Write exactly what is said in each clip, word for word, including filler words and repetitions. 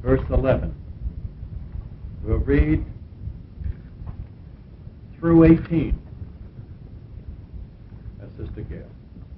verse eleven. We'll read through eighteen. That's Sister Gail.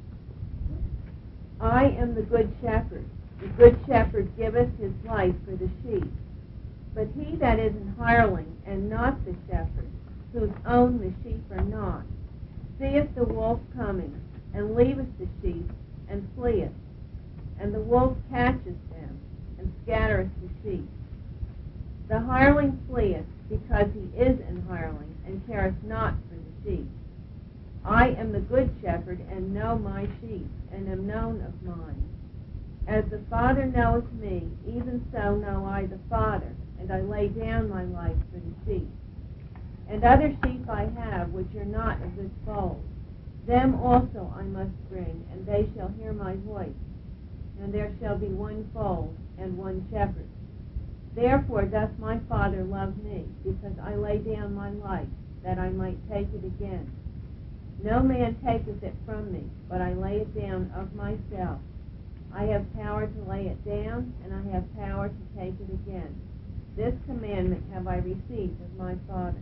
I am the good shepherd. The good shepherd giveth his life for the sheep. But he that is an hireling, and not the shepherd, whose own the sheep are not, seeth the wolf coming, and leaveth the sheep, and fleeth. And the wolf catcheth them, and scattereth the sheep. The hireling fleeth, because he is an hireling, and careth not for the sheep. I am the good shepherd, and know my sheep, and am known of mine. As the Father knoweth me, even so know I the Father, and I lay down my life for the sheep. And other sheep I have, which are not of this fold. Them also I must bring, and they shall hear my voice. And there shall be one fold, and one shepherd. Therefore doth my Father love me, because I lay down my life, that I might take it again. No man taketh it from me, but I lay it down of myself. I have power to lay it down, and I have power to take it again. This commandment have I received of my Father.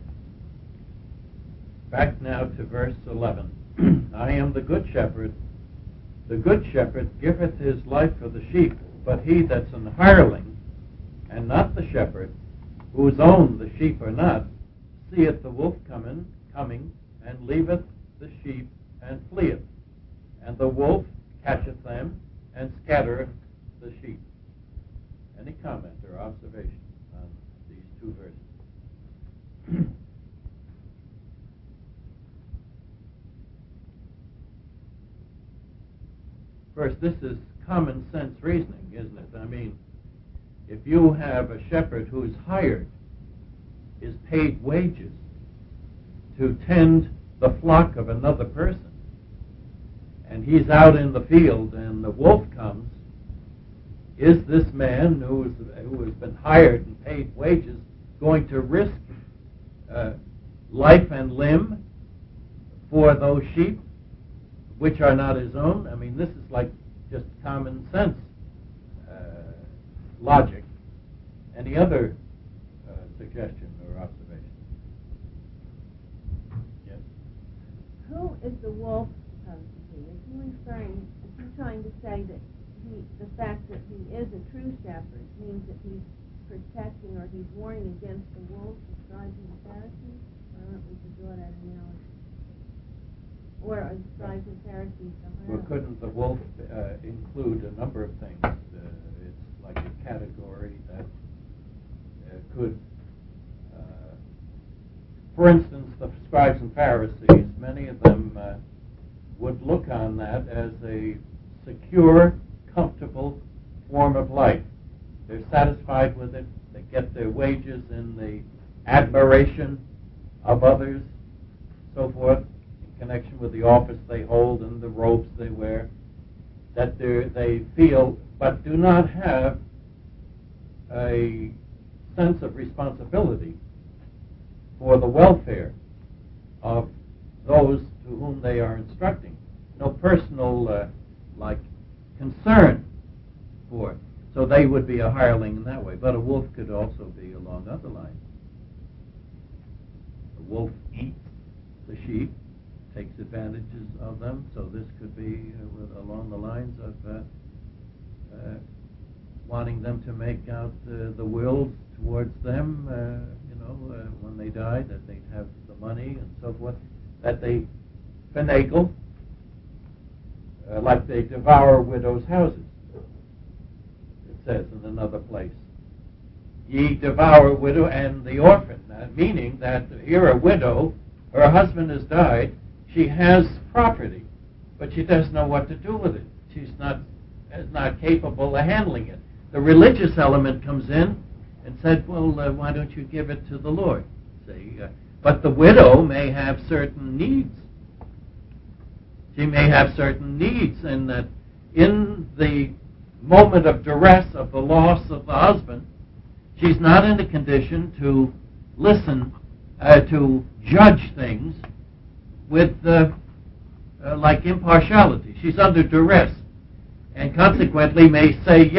Back now to verse eleven. I am the good shepherd. The good shepherd giveth his life for the sheep, but he that's an hireling, and not the shepherd, whose own the sheep are not, seeth the wolf coming, coming, and leaveth the sheep, and fleeth. And the wolf catcheth them, and scattereth the sheep. Any comment or observation on these two verses? First, this is common sense reasoning, isn't it? I mean, if you have a shepherd who's hired, is paid wages to tend the flock of another person, and he's out in the field and the wolf comes, is this man who, is, who has been hired and paid wages going to risk uh, life and limb for those sheep, which are not his own? I mean, this is like just common sense uh, logic. Any other uh, suggestion or observation? Yes? Who is the wolf supposed to be? Is he referring, is he trying to say that he, the fact that he is a true shepherd means that he's protecting or he's warning against the wolves, the scribes and the Pharisees? Or aren't we to draw that analogy? Or are the scribes and Pharisees the hireling? Well, couldn't the wolf uh, include a number of things? Uh, it's like a category that uh, could, uh, for instance, the scribes and Pharisees, many of them uh, would look on that as a secure, comfortable form of life. They're satisfied with it. They get their wages in the admiration of others, so forth, in connection with the office they hold and the robes they wear, that they feel but do not have a sense of responsibility for the welfare of those to whom they are instructing. No personal uh, like concern for it. So they would be a hireling in that way. But a wolf could also be along other lines. The wolf eats the sheep, takes advantages of them. So this could be uh, with, along the lines of uh, uh, wanting them to make out uh, the will towards them, uh, you know, uh, when they die, that they'd have the money and so forth, that they finagle, uh, like they devour widows' houses. It says in another place, ye devour widow and the orphan, uh, meaning that here a widow, her husband has died, she has property, but she doesn't know what to do with it. She's not is not capable of handling it. The religious element comes in and said, well, uh, why don't you give it to the Lord? See, uh, but the widow may have certain needs. She may have certain needs, and that in the moment of duress of the loss of the husband, she's not in a condition to listen, uh, to judge things with uh, uh, like impartiality. She's under duress, and consequently may say yes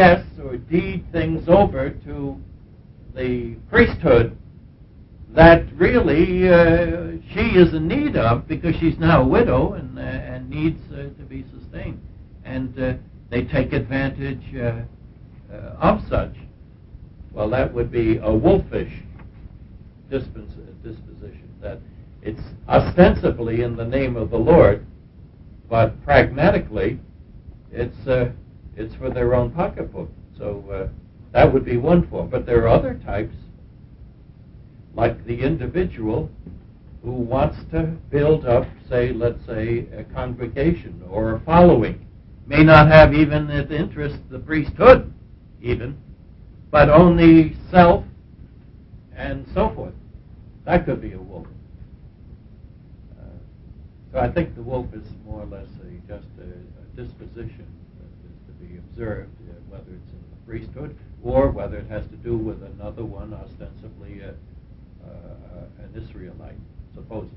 or deed things over to the priesthood that really uh, she is in need of because she's now a widow and, uh, and needs uh, to be sustained. And uh, they take advantage uh, uh, of such. Well, that would be a wolfish dispens- disposition, that it's ostensibly in the name of the Lord, but pragmatically it's uh, it's for their own pocketbook. So uh, that would be one form. But there are other types, like the individual who wants to build up, say, let's say, a congregation or a following, may not have even the interest, the priesthood even, but only self and so forth. That could be a wolf. Uh, so I think the wolf is more or less a, just a, a disposition that is to be observed, uh, whether it's in the priesthood or whether it has to do with another one, ostensibly a, uh, an Israelite, supposedly.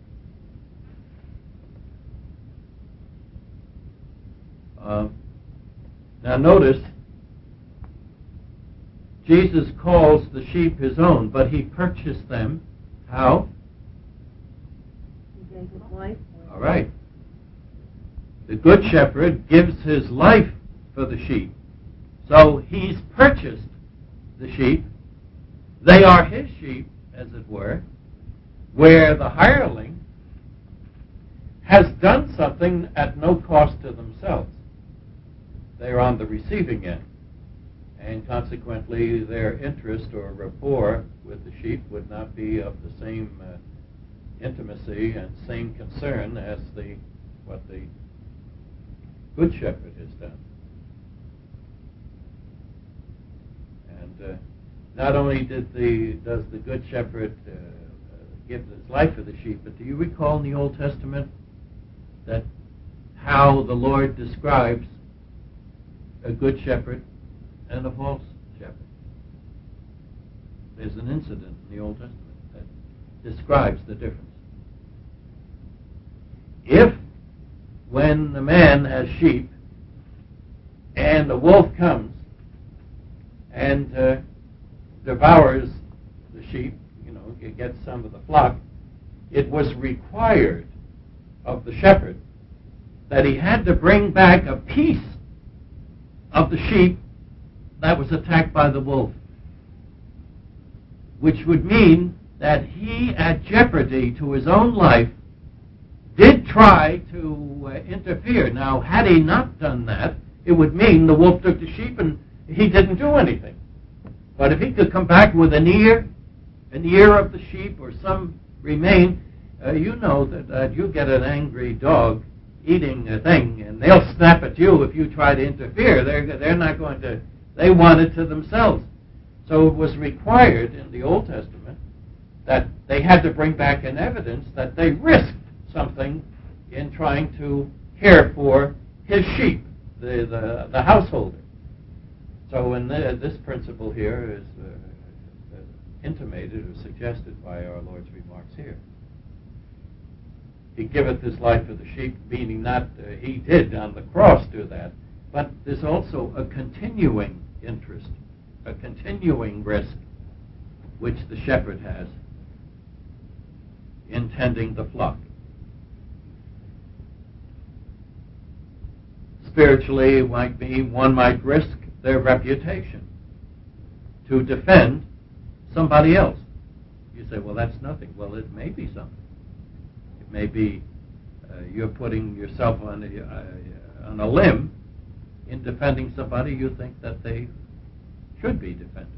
Um, now notice, Jesus calls the sheep his own, but he purchased them. How? He gave his life for them. All right. The good shepherd gives his life for the sheep. So he's purchased the sheep. They are his sheep, as it were, where the hireling has done something at no cost to themselves. They're on the receiving end. And consequently, their interest or rapport with the sheep would not be of the same uh, intimacy and same concern as the what the good shepherd has done. And uh, not only did the does the good shepherd uh, uh, give his life for the sheep, but do you recall in the Old Testament that how the Lord describes a good shepherd and a false shepherd? There's an incident in the Old Testament that describes the difference. If, when the man has sheep, and the wolf comes and uh, devours the sheep, you know, it gets some of the flock, it was required of the shepherd that he had to bring back a piece of the sheep that was attacked by the wolf, which would mean that he, at jeopardy to his own life, did try to uh, interfere. Now, had he not done that, it would mean the wolf took the sheep and he didn't do anything. But if he could come back with an ear, an ear of the sheep or some remain, uh, you know that uh, you get an angry dog eating a thing, and they'll snap at you if you try to interfere. They're, they're not going to, they want it to themselves. So it was required in the Old Testament that they had to bring back an evidence that they risked something in trying to care for his sheep, the, the, the householder. So in the, this principle here is uh, uh, intimated or suggested by our Lord's remarks here. He giveth his life for the sheep, meaning not uh, he did on the cross do that, but there's also a continuing interest, a continuing risk, which the shepherd has in tending the flock. Spiritually, it might be one might risk their reputation to defend somebody else. You say, well, that's nothing. Well, it may be something. It may be uh, you're putting yourself on a, uh, on a limb in defending somebody you think that they should be defended,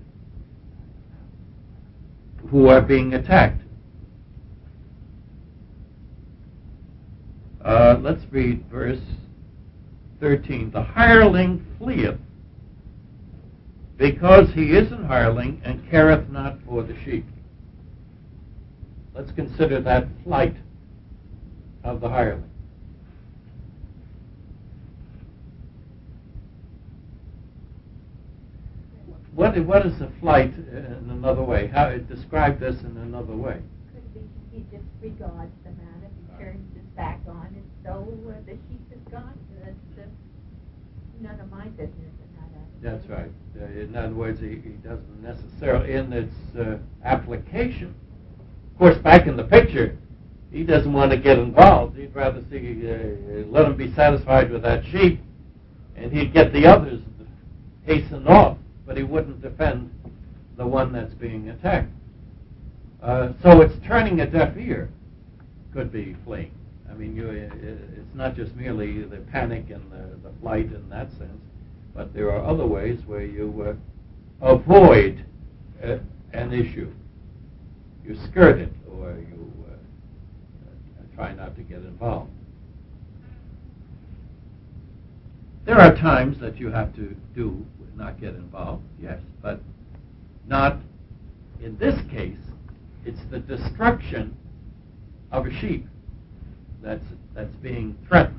who are being attacked. Uh, let's read verse thirteen. The hireling fleeth, because he is an hireling, and careth not for the sheep. Let's consider that flight of the hireling. What, what is a flight in another way? How describe this in another way? Could be he just regards the matter. He turns his back on it, so uh, the sheep is gone. That's uh, none of my business in that That's right. Uh, in other words, he, he doesn't necessarily, in its uh, application. Of course, back in the picture, he doesn't want to get involved. He'd rather see, uh, let him be satisfied with that sheep, and he'd get the others to hasten off, but he wouldn't defend the one that's being attacked. Uh, so it's turning a deaf ear, could be fleeing. I mean, you, it's not just merely the panic and the, the flight in that sense, but there are other ways where you uh, avoid uh, an issue. You skirt it, or you uh, try not to get involved. There are times that you have to do not get involved, yes, but not in this case. It's the destruction of a sheep that's that's being threatened.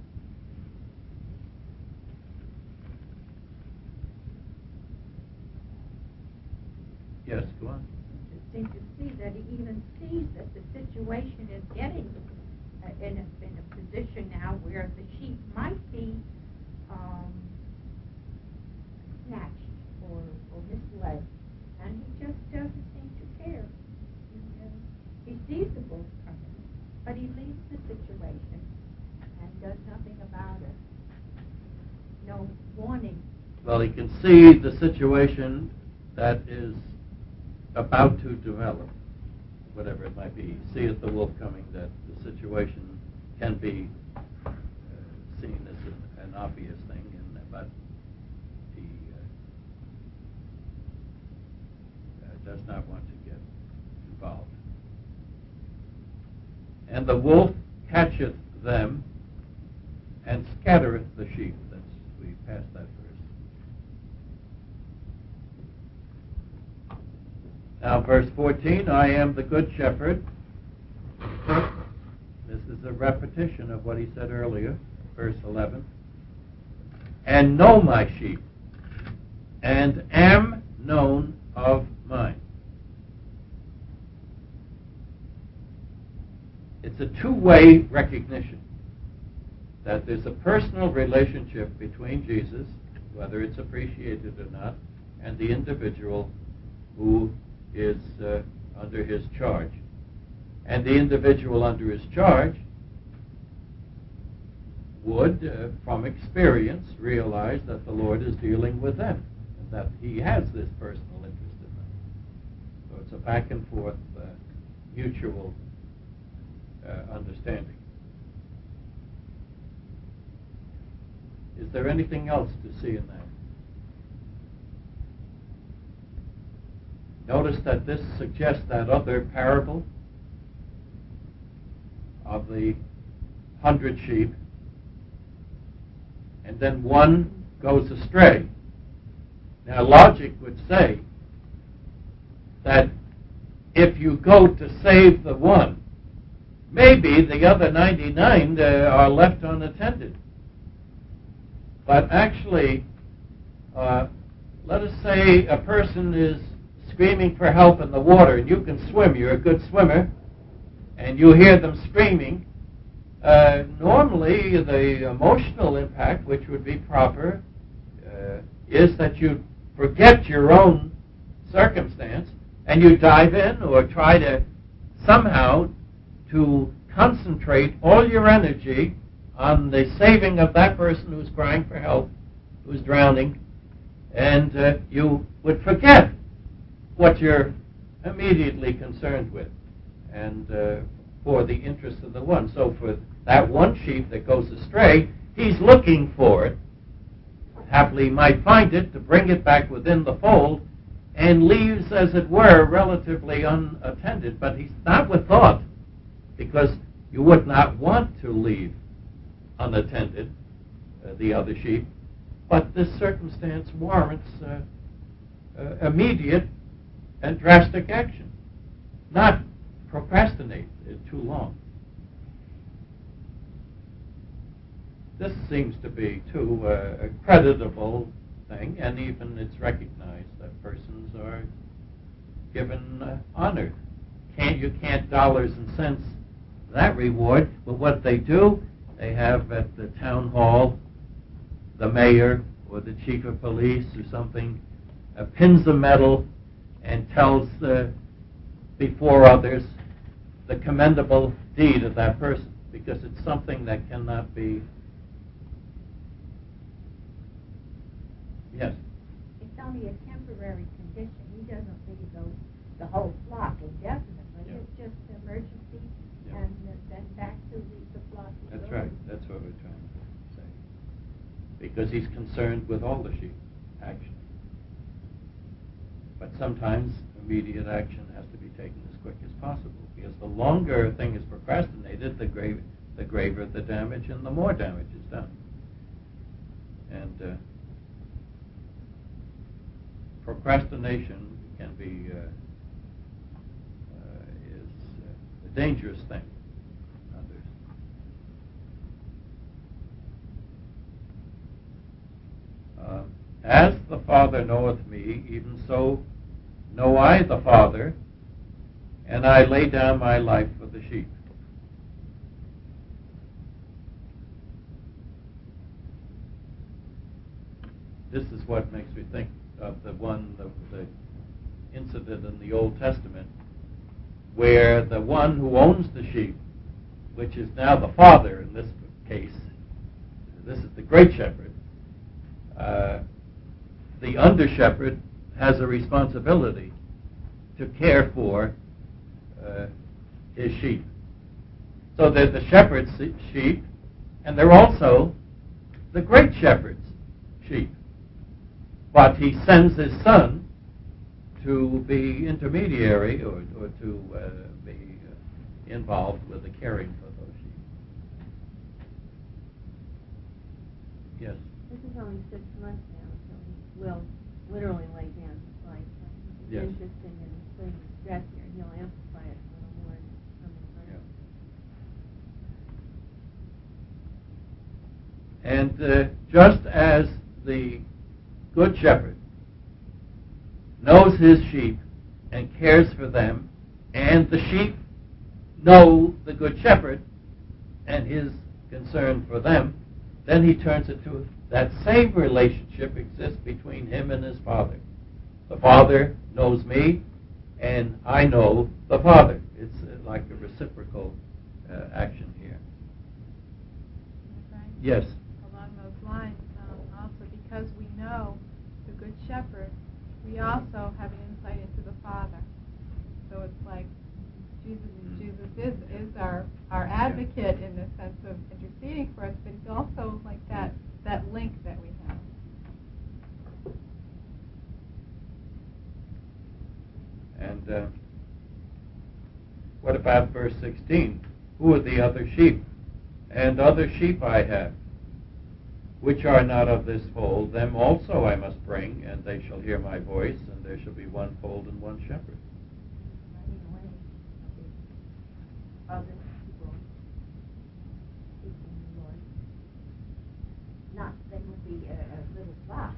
Yes, go on. Interesting to see that he even sees that the situation is getting uh, in, a, in a position now where the sheep might be um, snatched or, or misled, and he just doesn't seem to care. He, uh, he sees the wolf coming, but he leaves the situation and does nothing about it. No warning. Well, he can see the situation that is about to develop, whatever it might be. See it, the wolf coming, that the situation can be uh, seen as an, an obvious thing, and, but he uh, uh, does not want to get involved. And the wolf catcheth them and scattereth the sheep. That's, we passed that verse. Now, verse fourteen, I am the good shepherd. This is a repetition of what he said earlier, verse eleven. And know my sheep, and am known of mine. It's a two-way recognition that there's a personal relationship between Jesus, whether it's appreciated or not, and the individual who is uh, under his charge. And the individual under his charge would, uh, from experience, realize that the Lord is dealing with them, and that he has this personal interest in them. So it's a back and forth uh, mutual uh, understanding. Is there anything else to see in that? Notice that this suggests that other parable of the hundred sheep, and then one goes astray. Now, logic would say that if you go to save the one, maybe the other ninety-nine uh, are left unattended. But actually, uh, let us say a person is screaming for help in the water, and you can swim, you're a good swimmer, and you hear them screaming. Uh, normally, the emotional impact, which would be proper, uh, is that you forget your own circumstance, and you dive in or try to somehow to concentrate all your energy on the saving of that person who's crying for help, who's drowning, and uh, you would forget what you're immediately concerned with, and uh, for the interest of the one. So for that one sheep that goes astray, he's looking for it. Happily he might find it to bring it back within the fold, and leaves, as it were, relatively unattended. But he's not with thought, because you would not want to leave unattended uh, the other sheep. But this circumstance warrants uh, uh, immediate and drastic action, not procrastinate it too long. This seems to be, too, uh, a creditable thing, and even it's recognized that persons are given uh, honor. Can't, you can't dollars and cents that reward, but what they do, they have at the town hall the mayor or the chief of police or something uh, pins a medal and tells uh, before others the commendable deed of that person, because it's something that cannot be. Yes. It's only a temporary condition. He doesn't leave those, the whole flock indefinitely. Yeah. It's just emergency, Yeah. and uh, then back to the, the flock. That's goes. right. That's what we're trying to say. Because he's concerned with all the sheep, actually. But sometimes immediate action has to be taken as quick as possible, because the longer a thing is procrastinated, the graver, the graver the damage, and the more damage is done. And uh, procrastination can be uh, uh, is uh, a dangerous thing. Others. Uh, as the Father knoweth me, even so know I the Father, and I lay down my life for the sheep. This is what makes me think of the one, the, the incident in the Old Testament, where the one who owns the sheep, which is now the Father in this case, this is the great shepherd, uh, the under shepherd has a responsibility to care for uh, his sheep. So they're the shepherd's sheep, and they're also the great shepherd's sheep. But he sends his son to be intermediary or, or to uh, be uh, involved with the caring for those sheep. Yes? This is only six months now, so he will literally lay down his life. It's Yes. interesting that he's putting the stress here. He'll amplify it a little more in coming verse. Yeah. And uh, just as the Good Shepherd knows his sheep and cares for them, and the sheep know the Good Shepherd and his concern for them, then he turns it to that same relationship exists between him and his Father. The Father knows me, and I know the Father. It's uh, like a reciprocal uh, action here. Frank? Yes. Along those lines, um, also because we know the Good Shepherd, we also have an insight into the Father. So it's like Jesus, Jesus is, is our, our advocate in the sense of interceding for us, but he's also like that, that link that we have. And uh, what about verse sixteen? Who are the other sheep? And other sheep I have, which are not of this fold, them also I must bring, and they shall hear my voice, and there shall be one fold and one shepherd. Running away of the other people seeking the Lord. Not they would be a, a little flock.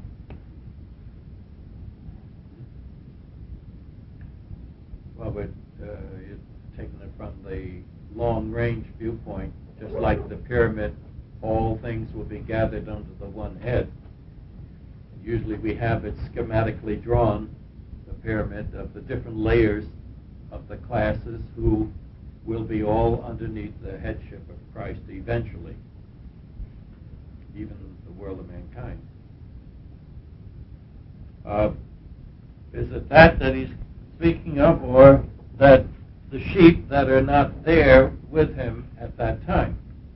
Well, but uh, you're taking it from the long-range viewpoint, just like the pyramid, all things will be gathered under the one head. Usually we have it schematically drawn, the pyramid of the different layers of the classes who will be all underneath the headship of Christ eventually, even the world of mankind. Uh, is it that that he's speaking of, or that the sheep that are not there with him at that time?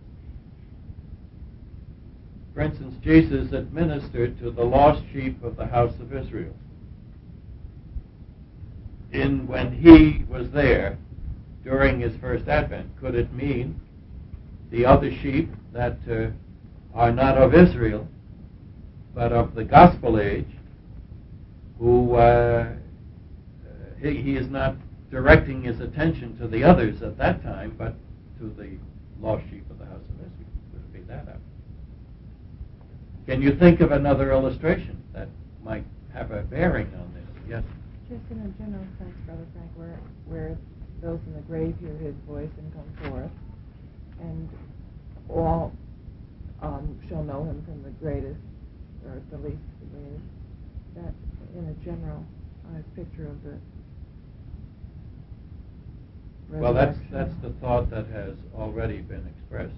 For instance, Jesus administered to the lost sheep of the house of Israel. In when he was there during his first advent, could it mean the other sheep that uh, are not of Israel, but of the gospel age, who uh, he, he is not directing his attention to the others at that time, but to the lost sheep of the house of Israel? Could it be that up? Can you think of another illustration that might have a bearing on this? Yes? Just in a general sense, Brother Frank, where, where those in the grave hear his voice and come forth, and all um, shall know him from the greatest or at the least the way that in a general uh, picture of the Well, that's resurrection. that's the thought that has already been expressed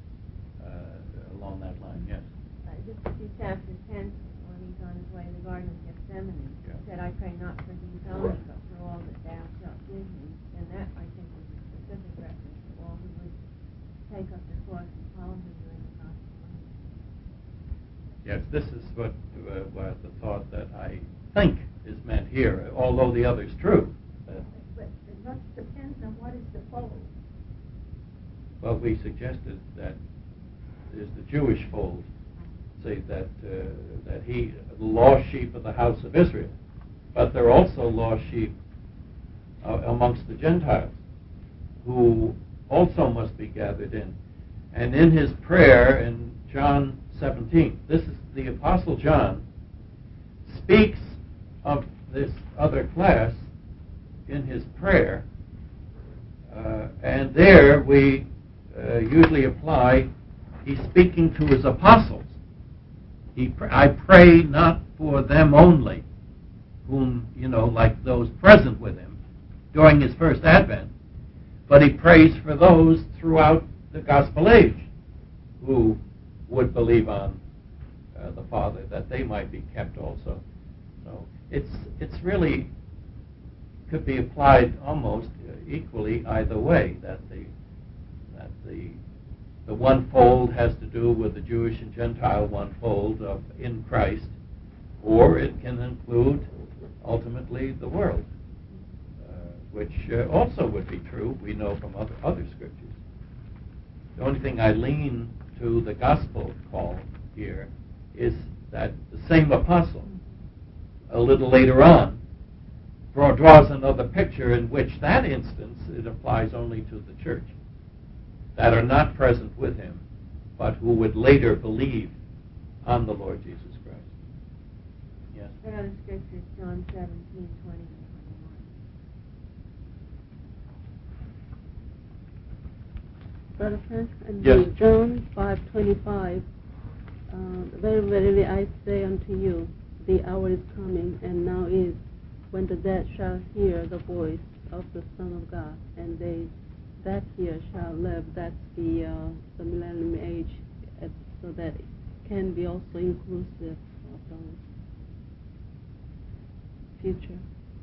uh, along that line. Yes. Uh, just a few chapters hence, when he's on his way to the Garden of Gethsemane, Yeah. he said, "I pray not for these only, but for all that thou shalt give me." And that, I think, was a specific reference to all who would take up the cross and follow him during the gospel life. Yes, this is what, uh, what the thought that I think is meant here, although the other's true. That, But it must depend on what is the fold. well, we suggested that is the Jewish fold. Say that uh, that he, the lost sheep of the house of Israel, but there are also lost sheep uh, amongst the Gentiles, who also must be gathered in. And in his prayer in John seventeen, this is the Apostle John speaks of this other class in his prayer, uh, and there we uh, usually apply he's speaking to his apostles. He pr- I pray not for them only, whom, you know, like those present with him during his first advent, but he prays for those throughout the gospel age who would believe on uh, the Father, that they might be kept also. So it's it's really could be applied almost uh, equally either way. That the that the the one fold has to do with the Jewish and Gentile one fold of in Christ, or it can include ultimately the world, uh, which uh, also would be true. We know from other other scriptures. The only thing I lean to the gospel call here is that the same apostle, a little later on, draw, draws another picture in which that instance it applies only to the church that are not present with him, but who would later believe on the Lord Jesus Christ. Yes. That other scripture is John seventeen, twenty and twenty-one. Brother Frank, and Yes. John five twenty-five. Uh, very verily I say unto you, the hour is coming, and now is, when the dead shall hear the voice of the Son of God, and they that hear shall live. That's the uh, the millennium age, uh, so that it can be also inclusive of the future.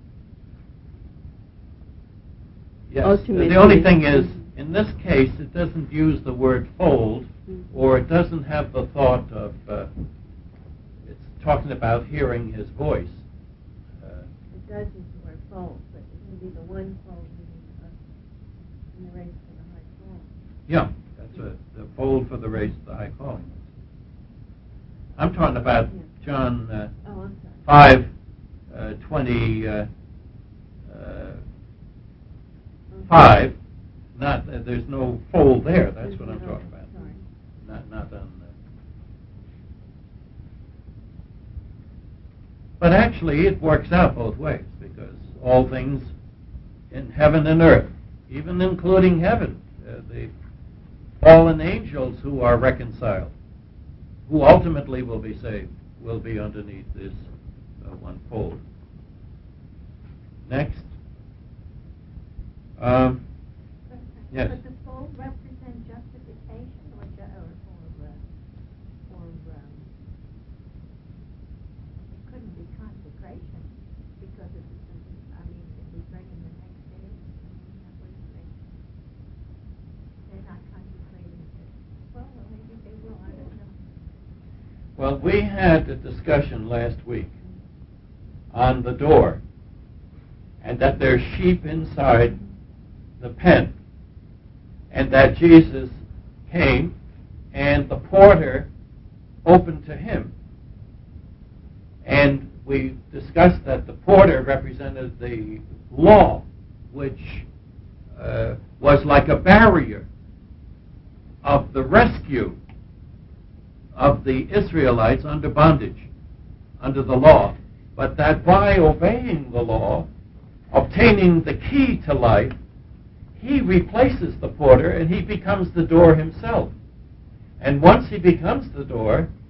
Yes. Ultimately. The only thing is, in this case, it doesn't use the word fold, Mhm. or it doesn't have the thought of, uh, it's talking about hearing his voice. Uh, It does use the word fold, but it would be the one fold in the, uh, in the race for the high call. yeah, that's a, the fold for the race, the high calling. I'm talking about Yeah. John uh, Oh, I'm sorry. five, uh, twenty, uh, uh, five. Not uh, there's no fold there. That's what I'm talking about. Sorry. Not not on. Uh, but actually, it works out both ways, because all things in heaven and earth, even including heaven, uh, the fallen angels who are reconciled, who ultimately will be saved, will be underneath this uh, one fold. Next. Um, But, Yes. but the fold represent justification or, ju- or, or, uh, or um, it couldn't be consecration because it was, I mean, if we bring in the next day, that wouldn't make, they're not consecrating it. Well, well, maybe they will, I don't know. well, we had a discussion last week on the door, and that there's sheep inside the pen, and that Jesus came and the porter opened to him. And we discussed that the porter represented the law, which uh, was like a barrier of the rescue of the Israelites under bondage, under the law, but that by obeying the law, obtaining the key to life, he replaces the porter and he becomes the door himself. And once he becomes the door,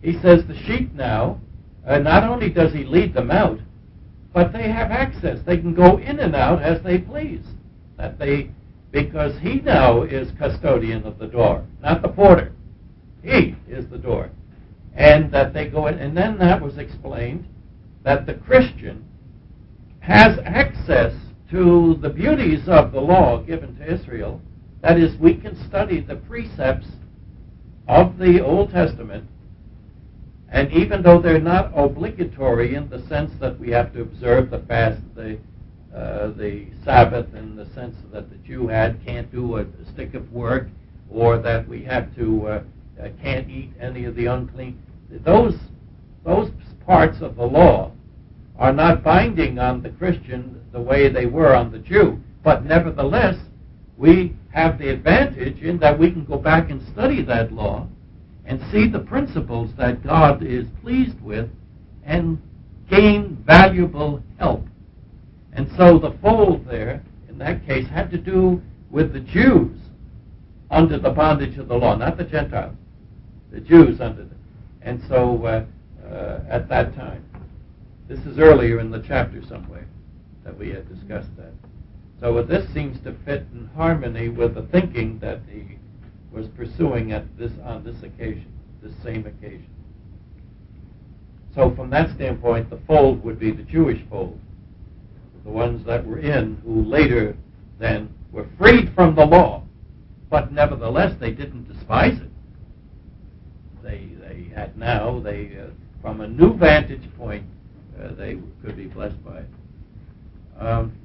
he says the sheep now, uh, not only does he lead them out, but they have access. They can go in and out as they please. That they, because he now is custodian of the door, not the porter. He is the door. And that they go in, and then that was explained that the Christian has access to the beauties of the law given to Israel. That is, we can study the precepts of the Old Testament, and even though they're not obligatory in the sense that we have to observe the fast, the uh, the Sabbath, in the sense that the Jew had, can't do a, a stick of work, or that we have to uh, uh, can't eat any of the unclean. Those those parts of the law are not binding on the Christian the way they were on the Jew, but nevertheless we have the advantage in that we can go back and study that law and see the principles that God is pleased with and gain valuable help. And so the fold there, in that case, had to do with the Jews under the bondage of the law, not the Gentiles, the Jews under the. And so uh, uh, at that time, this is earlier in the chapter somewhere that we had discussed that. So this seems to fit in harmony with the thinking that he was pursuing at this on this occasion, this same occasion. So from that standpoint, the fold would be the Jewish fold, the ones that were in, who later then were freed from the law, but nevertheless they didn't despise it. They they had now they uh, from a new vantage point uh, they could be blessed by it. Um,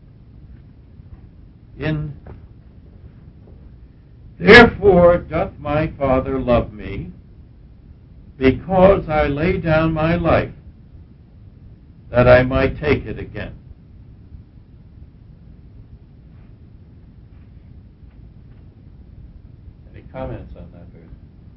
in Therefore doth my Father love me, because I lay down my life, that I might take it again. Any comments on that verse?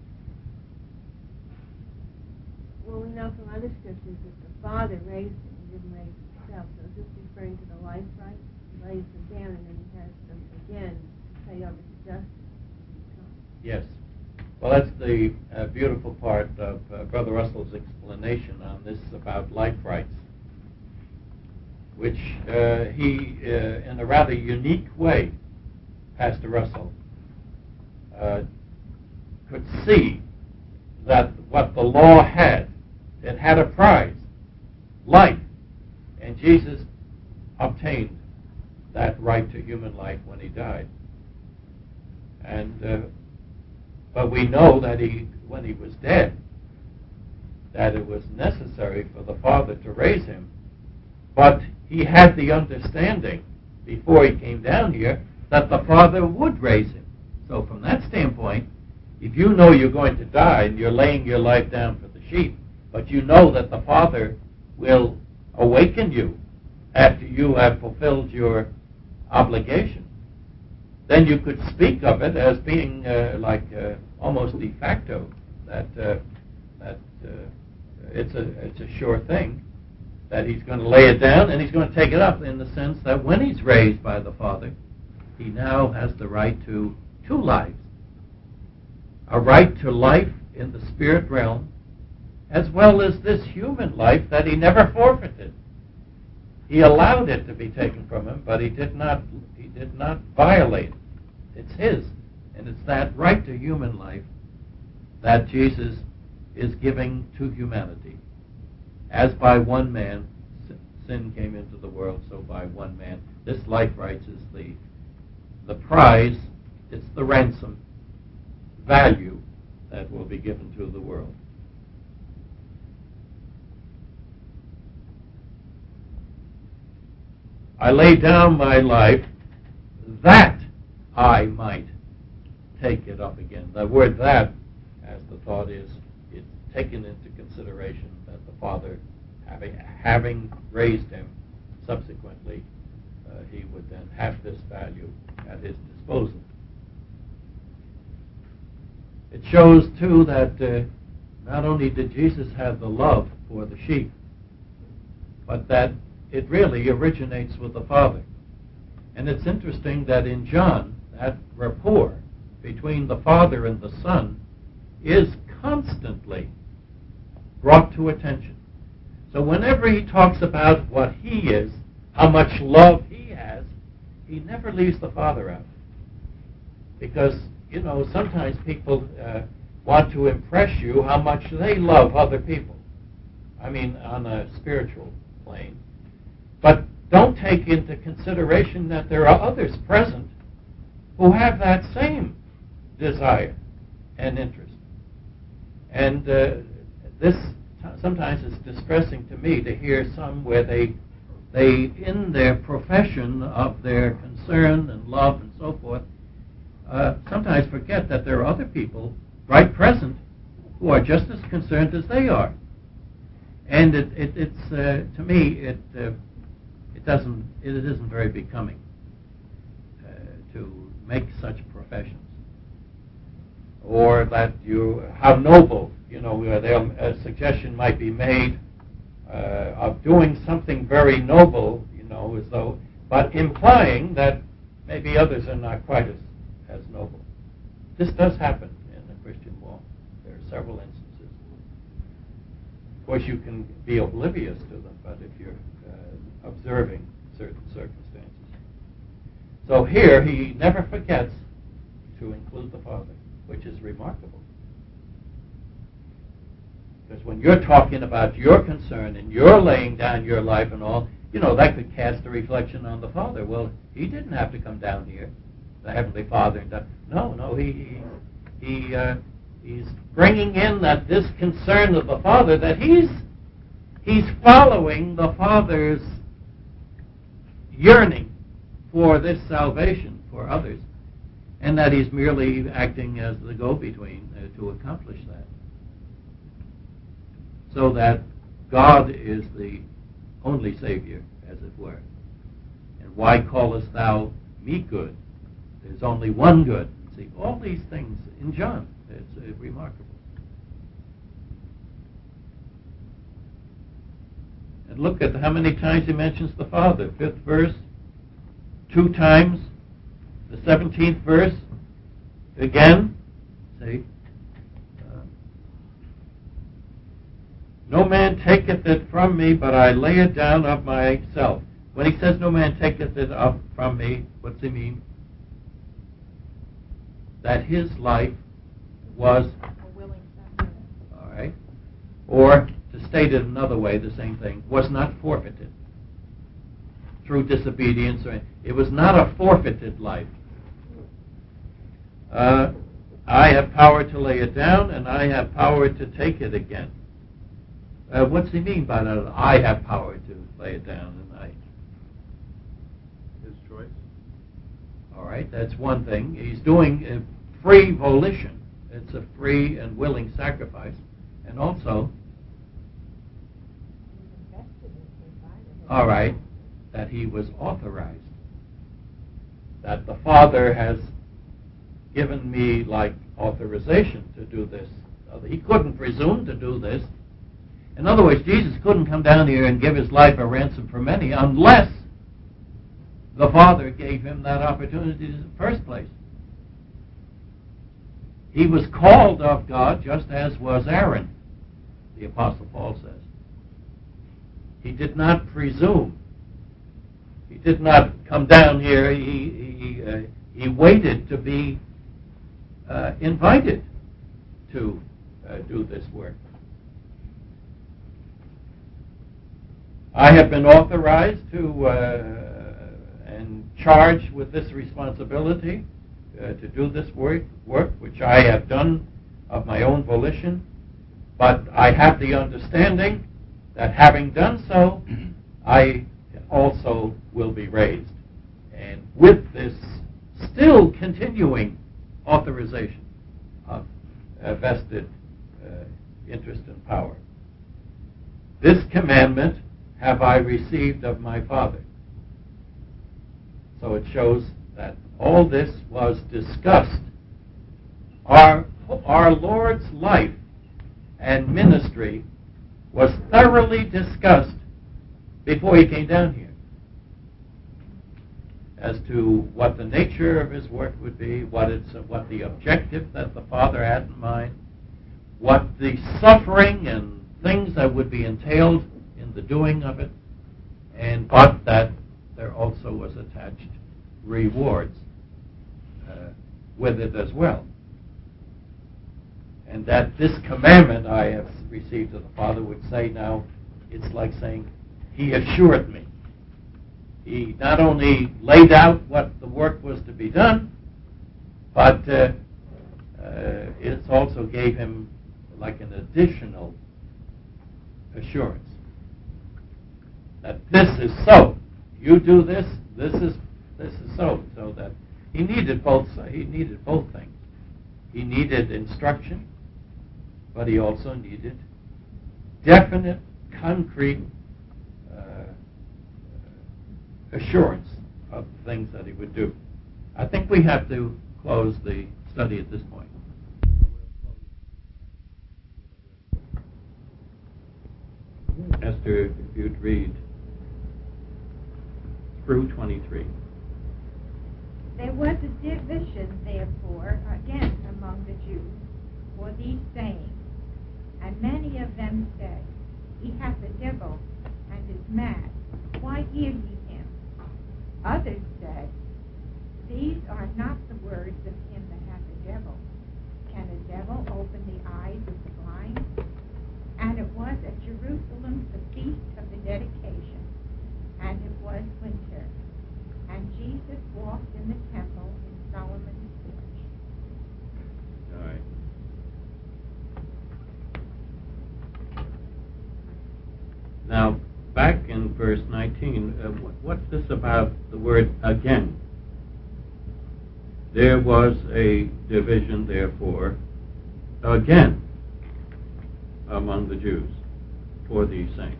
Well, we know from other scriptures that the Father raised him, he didn't raise himself. So is this referring to the life rights? He lays them down and then he has them again to pay over to justice. Yes. Well, that's the uh, beautiful part of uh, Brother Russell's explanation on this about life rights, which uh, he, uh, in a rather unique way, Pastor Russell, uh, could see that what the law had, it had a prize, life, and Jesus obtained that right to human life when he died. And uh, but we know that he, when he was dead, that it was necessary for the Father to raise him. But he had the understanding before he came down here that the Father would raise him. So from that standpoint, if you know you're going to die and you're laying your life down for the sheep, but you know that the Father will awaken you after you have fulfilled your obligation, then you could speak of it as being uh, like uh, almost de facto, that uh, that uh, it's a it's a sure thing that he's going to lay it down and he's going to take it up, in the sense that when he's raised by the Father, he now has the right to two lives, a right to life in the spirit realm, as well as this human life that he never forfeited. He allowed it to be taken from him, but he did not he did not violate it. It's his, and it's that right to human life that Jesus is giving to humanity. As by one man sin came into the world, so by one man. This life rights is the the prize, it's the ransom value that will be given to the world. I lay down my life that I might take it up again. The word that, as the thought is, it's taken into consideration that the Father, having, having raised him subsequently, uh, he would then have this value at his disposal. It shows, too, that uh, not only did Jesus have the love for the sheep, but that it really originates with the Father. And it's interesting that in John, that rapport between the Father and the Son is constantly brought to attention. So whenever he talks about what he is, how much love he has, he never leaves the Father out. Because, you know, sometimes people uh, want to impress you how much they love other people. I mean, on a spiritual plane. But don't take into consideration that there are others present who have that same desire and interest. And uh, this t- sometimes is distressing to me to hear some where they, they, in their profession of their concern and love and so forth, uh, sometimes forget that there are other people right present who are just as concerned as they are. And it, it, it's uh, to me, it uh, it doesn't, it isn't very becoming uh, to make such professions. Or that you, how noble, you know, uh, there, a suggestion might be made uh, of doing something very noble, you know, as though, but implying that maybe others are not quite as, as noble. This does happen in the Christian walk. There are several instances. Of course, you can be oblivious to them, but if you're uh, observing certain circumstances. So here, he never forgets to include the Father, which is remarkable. Because when you're talking about your concern and you're laying down your life and all, you know, that could cast a reflection on the Father. Well, he didn't have to come down here, the Heavenly Father. And no, no, he he, he uh, he's bringing in that this concern of the Father, that he's he's following the Father's yearning for this salvation for others, and that he's merely acting as the go-between uh, to accomplish that. So that God is the only Savior, as it were. And why callest thou me good? There's only one good. See, all these things in John, it's uh, remarkable. And look at how many times he mentions the Father. Fifth verse, two times. The seventeenth verse, again. See, uh, no man taketh it from me, but I lay it down of myself. When he says no man taketh it up from me, what's he mean? That his life was A willing sacrifice. all right, or to state it another way, the same thing, was not forfeited through disobedience. Or it was not a forfeited life. Uh, I have power to lay it down, and I have power to take it again. Uh, what's he mean by that? I have power to lay it down, and I. His choice. All right, that's one thing. He's doing a free volition. It's a free and willing sacrifice, and also, all right, that he was authorized. That the Father has given me like authorization to do this. He couldn't presume to do this. In other words, Jesus couldn't come down here and give his life a ransom for many unless the Father gave him that opportunity in the first place. He was called of God just as was Aaron, the Apostle Paul says. He did not presume. He did not come down here. He, he, uh, he waited to be uh, invited to uh, do this work. I have been authorized to uh, and charged with this responsibility uh, to do this work, work, which I have done of my own volition, but I have the understanding that having done so, I also will be raised. And with this still continuing authorization of uh, vested uh, interest and power. This commandment have I received of my Father. So it shows that all this was discussed. Our, our Lord's life and ministry was thoroughly discussed before he came down here as to what the nature of his work would be, what it's, what the objective that the Father had in mind, what the suffering and things that would be entailed in the doing of it, and but that there also was attached rewards uh, with it as well. And that this commandment I have received of the Father would say now, it's like saying, he assured me. He not only laid out what the work was to be done, but uh, uh, it also gave him like an additional assurance that this is so. You do this, this is this is so. So that he needed both. He needed both things. He needed instruction, but he also needed definite, concrete uh, assurance of the things that he would do. I think we have to close the study at this point. Esther, if you'd read through twenty-three. There was a division, therefore, again among the Jews for these sayings, and many of them said, He hath a devil, and is mad. Why hear ye him? Others said, These are not the words of him that hath a devil. Can a devil open the eyes of the blind? And it was at Jerusalem the feast of the dedication, and it was winter. And Jesus walked in the temple in Solomon's porch. All right. Now, back in verse nineteen, uh, what's this about the word again? There was a division, therefore, again among the Jews for these saints.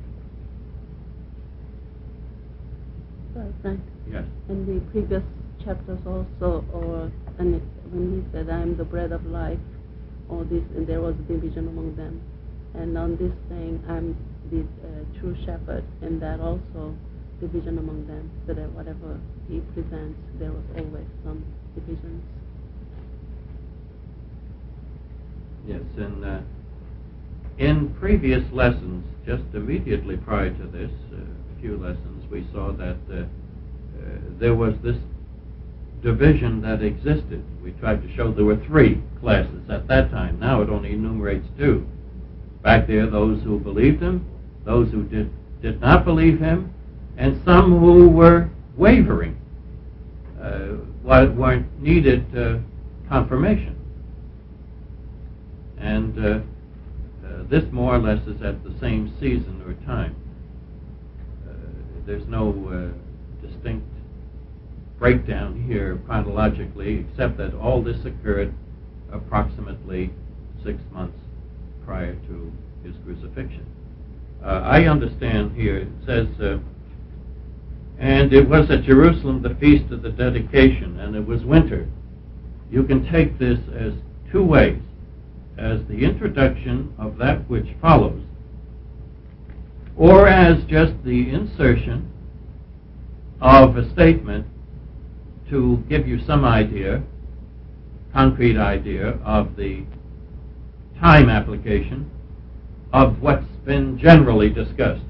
Right. Yes. In the previous chapters also, or and it, when he said, "I am the bread of life," all this, and there was division among them. And on this saying, "I'm the uh, true shepherd," and that also division among them. So that whatever he presents, there was always some divisions. Yes, and uh, in previous lessons, just immediately prior to this, uh, a few lessons, we saw that uh, uh, there was this division that existed. We tried to show there were three classes at that time. Now it only enumerates two. Back there, those who believed him, those who did, did not believe him, and some who were wavering, uh, weren't needed uh, confirmation. And uh, uh, this more or less is at the same season or time. Uh, there's no uh, distinct breakdown here chronologically, except that all this occurred approximately six months prior to his crucifixion. Uh, I understand here, it says, uh, and it was at Jerusalem the feast of the dedication, and it was winter. You can take this as two ways, as the introduction of that which follows, or as just the insertion of a statement to give you some idea, concrete idea, of the time application of what's been generally discussed.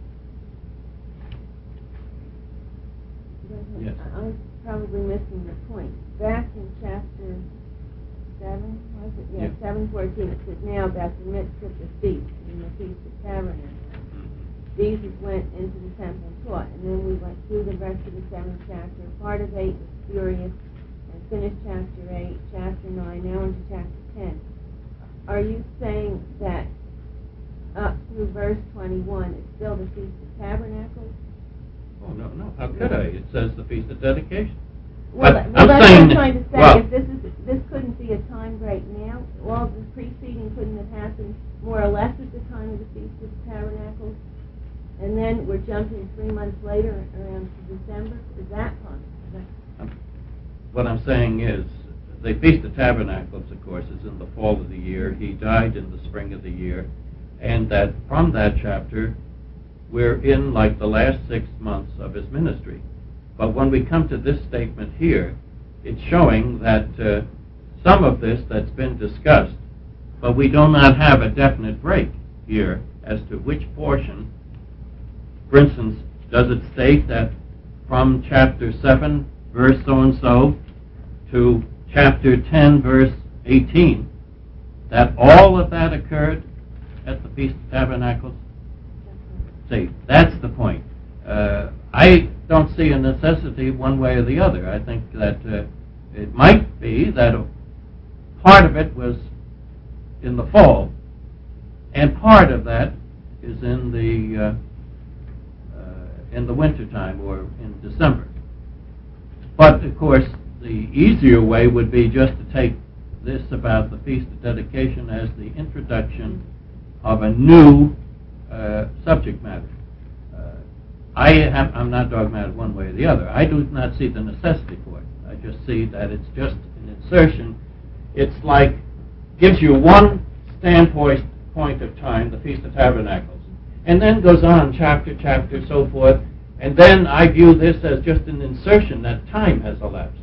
Yes. I'm probably missing the point. Back in chapter seven, was it? Yeah, Yeah. seven fourteen. It says, "Now about the midst of the feast, in the feast of tabernacles, Jesus went into the temple and taught." And then we went through the rest of the seventh chapter. Part of eight was furious, and finished chapter eight, chapter nine, now into chapter ten. Are you saying that up through verse twenty-one it's still the feast of tabernacles? Oh, no, no. How could I? It says the Feast of Dedication. Well, But well I'm that's saying, what I'm trying to say. well, if this is this couldn't be a time right now, all the preceding couldn't have happened more or less at the time of the Feast of Tabernacles, and then we're jumping three months later around to December. Is that possible? Um, what I'm saying is, the Feast of Tabernacles, of course, is in the fall of the year. He died in the spring of the year, and that from that chapter, we're in like the last six months of his ministry. But when we come to this statement here, it's showing that uh, some of this that's been discussed, but we do not have a definite break. here as to which portion. For instance, does it state that from chapter seven, verse so-and-so, to chapter ten, verse eighteen, that all of that occurred at the Feast of Tabernacles? See, that's the point. Uh, I don't see a necessity one way or the other. I think that uh, it might be that a part of it was in the fall, and part of that is in the uh, uh, in the wintertime or in December. But of course, the easier way would be just to take this about the Feast of Dedication as the introduction of a new uh, subject matter. Uh, I am, I'm not dogmatic one way or the other. I do not see the necessity for it. I just see that it's just an insertion. It's like gives you one standpoint point of time, the Feast of Tabernacles, and then goes on chapter, chapter, so forth, and then I view this as just an insertion that time has elapsed.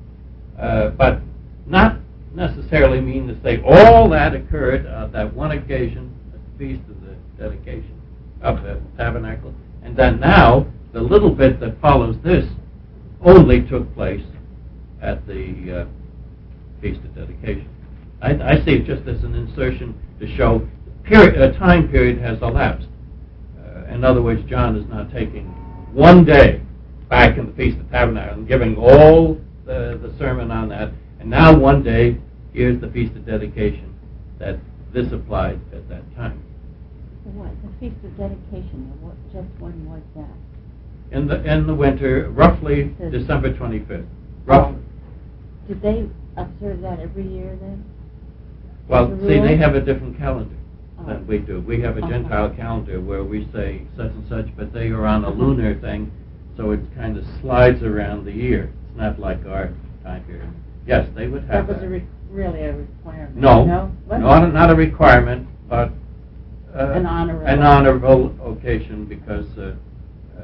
Uh, but not necessarily mean to say all that occurred on that one occasion, at the Feast of the Dedication of the Tabernacle, and then now the little bit that follows this only took place at the uh, Feast of Dedication. I, I see it just as an insertion to show period, a time period has elapsed. Uh, in other words, John is not taking one day back in the Feast of Tabernacles and giving all the, the sermon on that, and now one day here's the Feast of Dedication that this applied at that time. What, the Feast of Dedication, what, just when was that? In the in the winter, roughly December twenty-fifth. Roughly. Oh. Did they observe that every year then? Well, As a see, rule? they have a different calendar Oh. than we do. We have a Uh-huh. Gentile calendar where we say such and such, but they are on a lunar thing, so it kind of slides around the year. It's not like our time period. Yes, they would have That was that. a re- really a requirement. No, No, What? not, not a requirement, but uh, An honorable. an honorable occasion because uh, uh,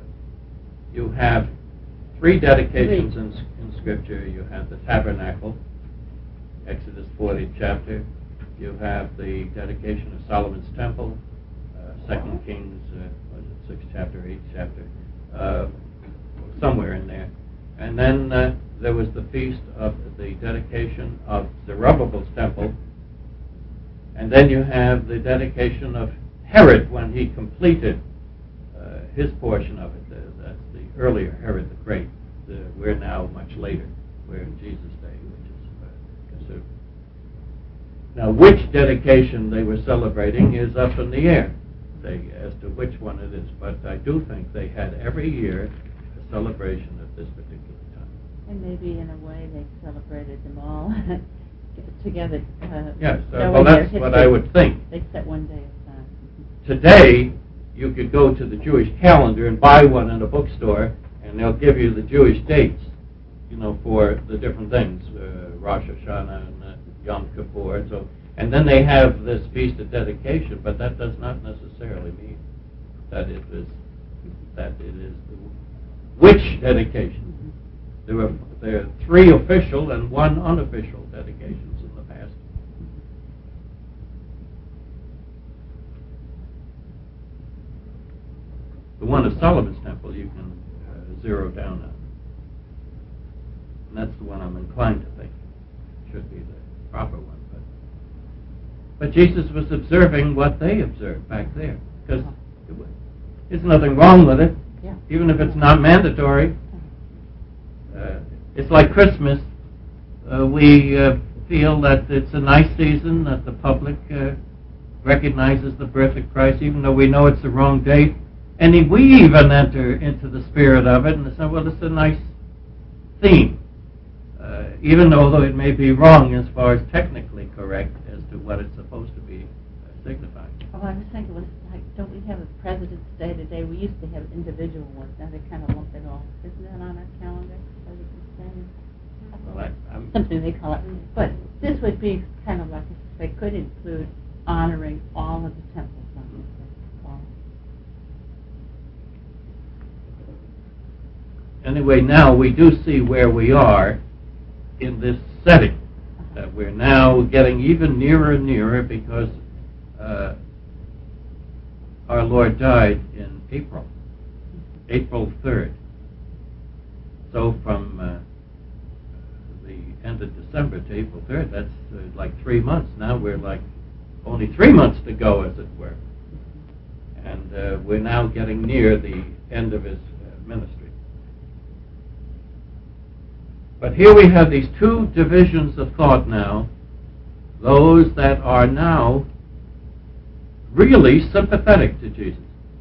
you have three dedications Three. in, in Scripture. You have the tabernacle, Exodus fortieth chapter. You have the dedication of Solomon's temple, uh, Second Kings, uh, was it sixth chapter, eighth chapter, uh, somewhere in there. And then uh, there was the feast of the dedication of Zerubbabel's temple. And then you have the dedication of Herod when he completed uh, his portion of it. Uh, that's the earlier Herod the Great. The, we're now much later. We're in Jesus' day, which is uh, considered. Now, which dedication they were celebrating is up in the air they, as to which one it is. But I do think they had every year a celebration at this particular time. And maybe in a way they celebrated them all together. Uh, Yes, uh, knowing well, their that's what history. I would think. They set one day aside. Today, you could go to the Jewish calendar and buy one in a bookstore, and they'll give you the Jewish dates, you know, for the different things, uh, Rosh Hashanah and uh, Yom Kippur, and so, and then they have this Feast of Dedication, but that does not necessarily mean that it is that it is the, which dedication. There were there are three official and one unofficial dedications in the past. The one of Solomon's temple you can uh, zero down on. And that's the one I'm inclined to think should be the proper one. But, but Jesus was observing what they observed back there. Because there's nothing wrong with it, Yeah. even if it's not mandatory. Uh, it's like Christmas. Uh, we uh, feel that it's a nice season, that the public uh, recognizes the birth of Christ, even though we know it's the wrong date. And we even enter into the spirit of it and say, well, it's a nice theme. Uh, even though it may be wrong as far as technically correct as to what it's supposed to be uh, signifying. Oh, I was thinking, it was like, don't we have a President's Day today? We used to have individual ones. Now they kind of lump it all. Isn't that on our calendar? President's Day? Well, I, I'm, Something they call it. But this would be kind of like, if they could include honoring all of the temples on this day. All. Anyway, now we do see where we are in this setting. That we're now getting even nearer and nearer because uh, our Lord died in April, April third. So from uh, the end of December to April third, that's uh, like three months. Now we're like only three months to go, as it were. And uh, we're now getting near the end of his uh, ministry. But here we have these two divisions of thought now, those that are now really sympathetic to Jesus,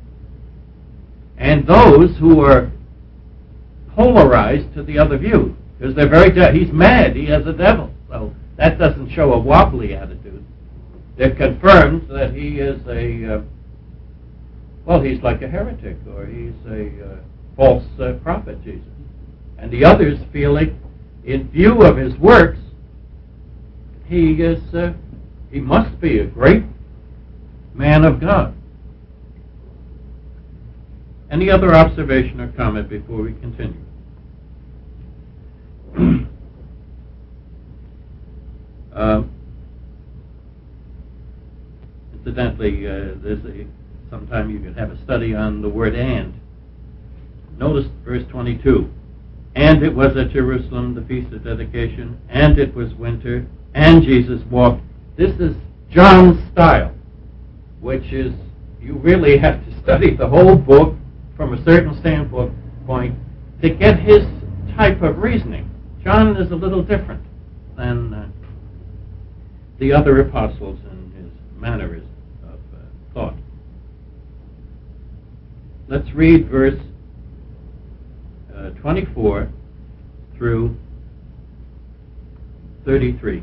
and those who are polarized to the other view, because they're very de- he's mad, he has a devil, so that doesn't show a wobbly attitude. They're confirmed that he is a uh, well, he's like a heretic, or he's a uh, false uh, prophet, Jesus. And the others feel like, in view of his works, he is uh, he must be a great man of God. Any other observation or comment before we continue? um, incidentally, uh, there's a sometime you could have a study on the word "and." Notice verse twenty-two. And it was at Jerusalem, the feast of dedication, and it was winter, and Jesus walked. This is John's style, which is, you really have to study the whole book from a certain standpoint to get his type of reasoning. John is a little different than uh, the other apostles in his mannerism of uh, thought. Let's read verse uh, twenty-four through thirty-three.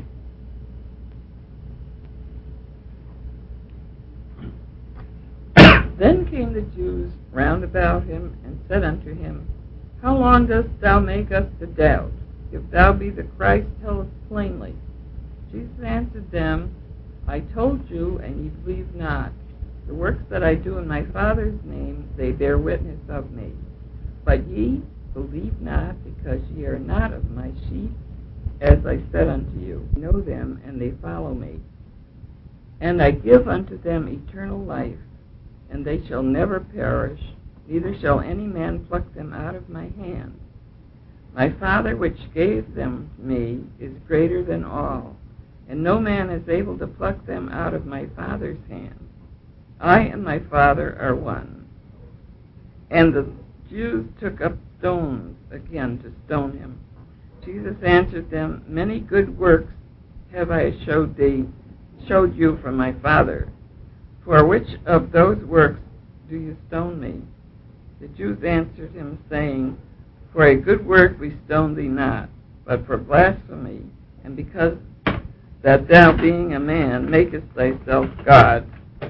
Then came the Jews round about him, and said unto him, How long dost thou make us to doubt? If thou be the Christ, tell us plainly. Jesus answered them, I told you, and ye believe not. The works that I do in my Father's name, they bear witness of me. But ye believe not, because ye are not of my sheep, as I said unto you. I know them, and they follow me. And I give unto them eternal life, and they shall never perish, neither shall any man pluck them out of my hand. My Father which gave them me is greater than all, and no man is able to pluck them out of my Father's hand. I and my Father are one. And the Jews took up stones again to stone him. Jesus answered them, Many good works have I showed thee, showed you from my Father. For which of those works do you stone me? The Jews answered him, saying, For a good work we stone thee not, but for blasphemy, and because that thou, being a man, makest thyself God.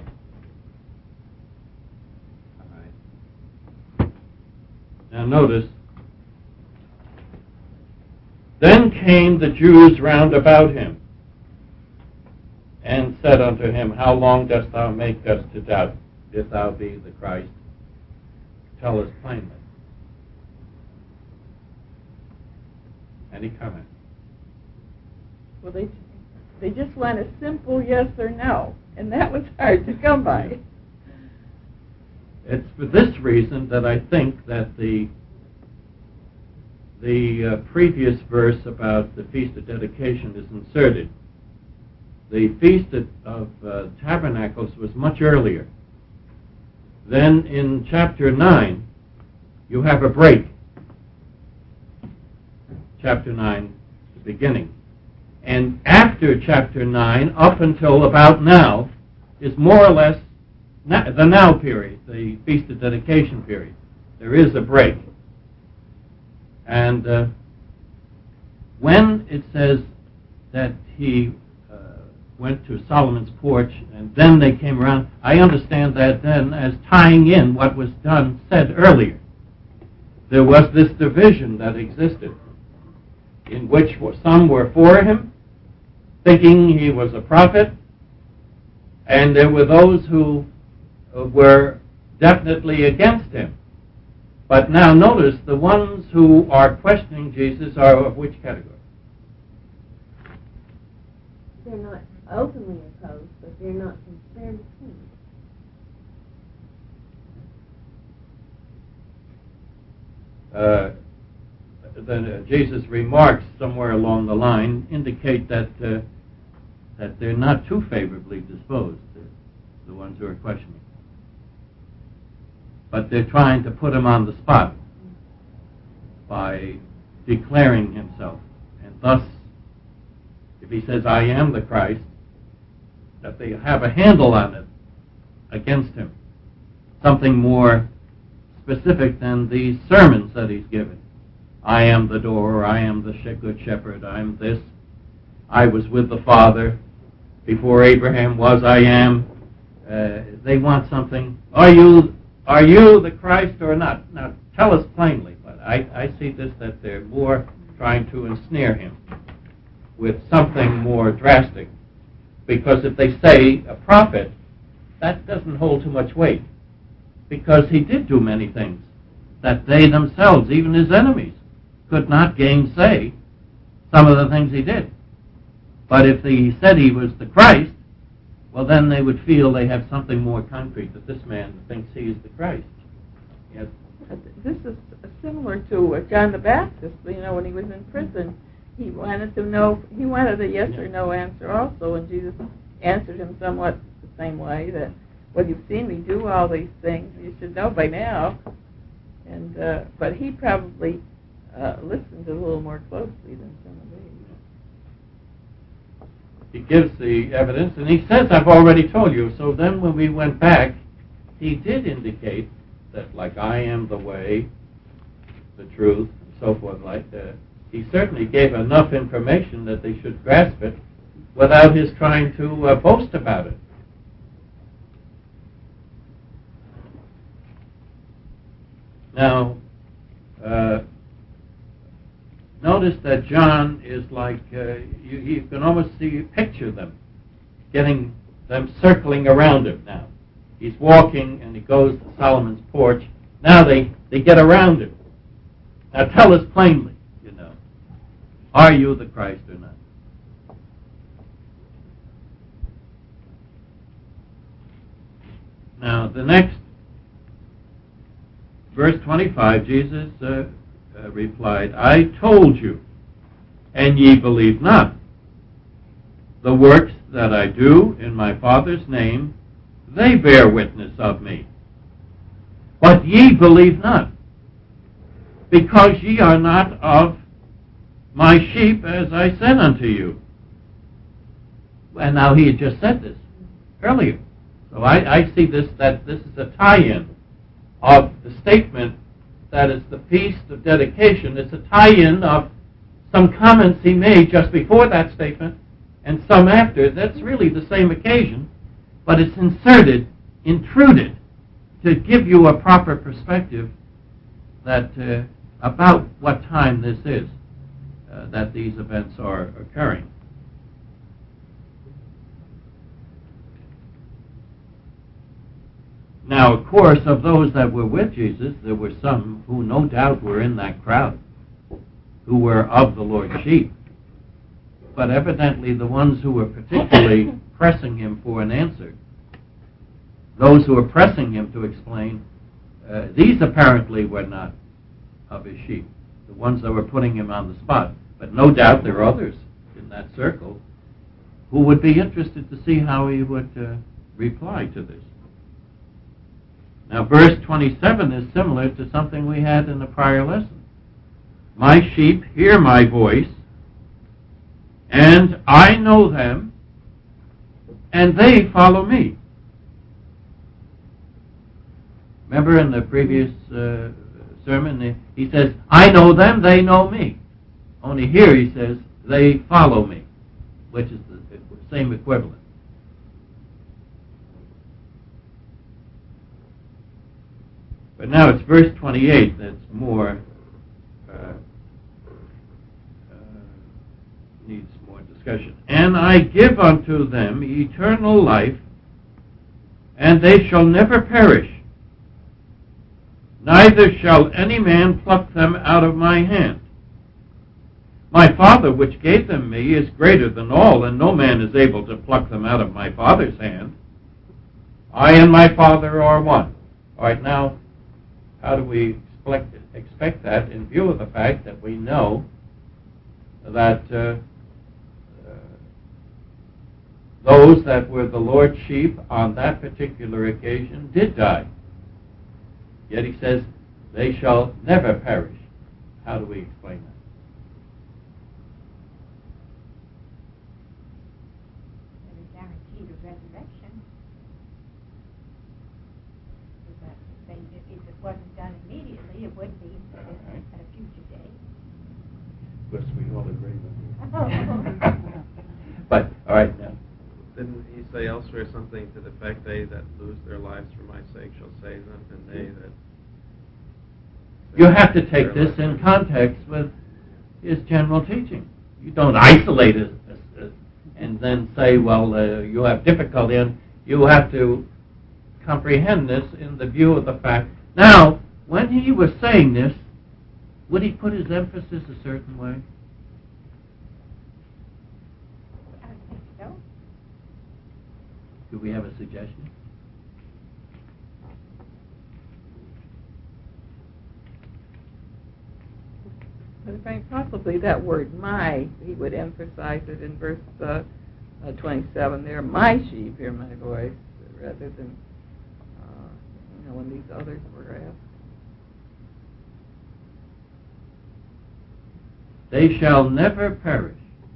All right. Now notice, then came the Jews round about him, and said unto him, How long dost thou make us to doubt? If thou be the Christ, tell us plainly. Any comment? Well, they they just want a simple yes or no, and that was hard to come by. It's for this reason that I think that the the uh, previous verse about the Feast of Dedication is inserted. The Feast of, of uh, Tabernacles was much earlier. Then in chapter nine, you have a break. Chapter nine, the beginning. And after chapter nine, up until about now, is more or less na- the now period, the Feast of Dedication period. There is a break. And uh, when it says that he uh, went to Solomon's porch and then they came around, I understand that then as tying in what was done, said earlier. There was this division that existed, in which some were for him, thinking he was a prophet, and there were those who were definitely against him. But now notice, the ones who are questioning Jesus are of which category? They're not openly opposed, but they're not concerned with him. uh, the, uh, Jesus' remarks somewhere along the line indicate that uh, that they're not too favorably disposed, the, the ones who are questioning. But they're trying to put him on the spot by declaring himself. And thus, if he says, I am the Christ, that they have a handle on it against him. Something more specific than these sermons that he's given. I am the door, I am the good shepherd, I am this. I was with the Father. Before Abraham was, I am. Uh, they want something. Are you are you the Christ or not? Now, tell us plainly. But I, I see this that they're more trying to ensnare him with something more drastic. Because if they say a prophet, that doesn't hold too much weight. Because he did do many things that they themselves, even his enemies, could not gainsay some of the things he did. But if he said he was the Christ, well, then they would feel they have something more concrete, that this man thinks he is the Christ. Yes. This is similar to uh, John the Baptist. You know, when he was in prison, he wanted to know. He wanted a yes or no answer also, and Jesus answered him somewhat the same way. That, well, you've seen me do all these things. You should know by now. And uh, but he probably uh, listened a little more closely than some of these. He gives the evidence, and he says, I've already told you. So then when we went back, he did indicate that, like, I am the way, the truth, and so forth, like that. He certainly gave enough information that they should grasp it without his trying to uh, boast about it. Now, uh, notice that John is like, uh, you, you can almost see, picture them, getting them circling around him now. He's walking and he goes to Solomon's porch. Now they, they get around him. Now tell us plainly, you know, are you the Christ or not? Now the next, verse twenty-five, Jesus uh, uh, replied, I told you, and ye believe not. The works that I do in my Father's name, they bear witness of me. But ye believe not, because ye are not of my sheep, as I said unto you. And now he had just said this earlier. So I, I see this, that this is a tie-in of the statement that is the feast of dedication. It's a tie-in of some comments he made just before that statement and some after. That's really the same occasion, but it's inserted, intruded, to give you a proper perspective that uh, about what time this is uh, that these events are occurring. Now, of course, of those that were with Jesus, there were some who no doubt were in that crowd, who were of the Lord's sheep. But evidently the ones who were particularly pressing him for an answer, those who were pressing him to explain, uh, these apparently were not of his sheep, the ones that were putting him on the spot. But no doubt there are others in that circle who would be interested to see how he would uh, reply to this. Now, verse twenty-seven is similar to something we had in the prior lesson. My sheep hear my voice, and I know them, and they follow me. Remember in the previous uh, sermon, he says, I know them, they know me. Only here he says, they follow me, which is the same equivalent. But now it's verse twenty-eight that's more, uh, uh, needs more discussion. And I give unto them eternal life, and they shall never perish, neither shall any man pluck them out of my hand. My Father which gave them me is greater than all, and no man is able to pluck them out of my Father's hand. I and my Father are one. All right, now, how do we explain expect that in view of the fact that we know that uh, uh, those that were the Lord's sheep on that particular occasion did die. Yet he says, they shall never perish. How do we explain that? They're guaranteed a resurrection. Is that if, they, if it wasn't done immediately, it would be at a, Right. at a future date. Of course, we all agree with you. But, all right, now. Didn't he say elsewhere something to the effect, they that lose their lives for my sake shall save them, and they that... You have to take this in context with his general teaching. You don't isolate it and then say, well, uh, you have difficulty, and you have to comprehend this in the view of the fact. Now, when he was saying this, would he put his emphasis a certain way? I don't think so. Do we have a suggestion? But if I possibly that word "my," he would emphasize it in verse uh, uh, twenty-seven. There, my sheep hear my voice, rather than uh, you know when these others were asked. They shall never perish.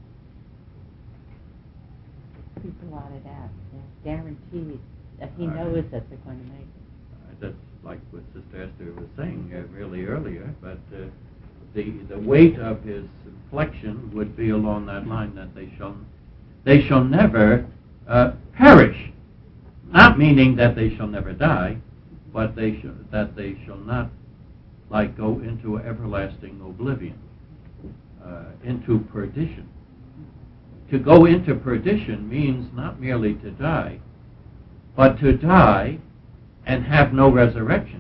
He blotted out. They're guaranteed that he All right. knows that they're going to make it. Uh, that's like what Sister Esther was saying uh, really earlier, but uh, the the weight of his inflection would be along that line that they shall they shall never uh, perish, not meaning that they shall never die, but they shall, that they shall not like go into everlasting oblivion, uh, into perdition. To go into perdition means not merely to die, but to die and have no resurrection.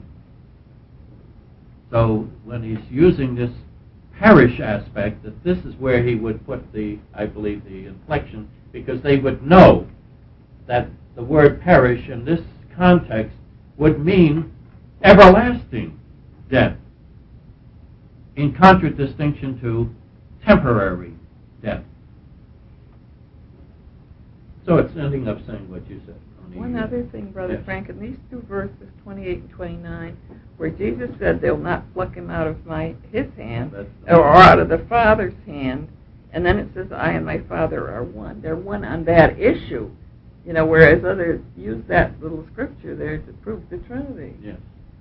So when he's using this perish aspect, that this is where he would put the, I believe, the inflection, because they would know that the word perish in this context would mean everlasting death, in contradistinction to temporary death. So it's ending up saying what you said. One other thing, Brother Yes. Frank, in these two verses, twenty-eight and twenty-nine, where Jesus said they'll not pluck him out of my his hand, That's- or out of the Father's hand, and then it says, I and my Father are one. They're one on that issue, you know, whereas others use that little scripture there to prove the Trinity. Yes.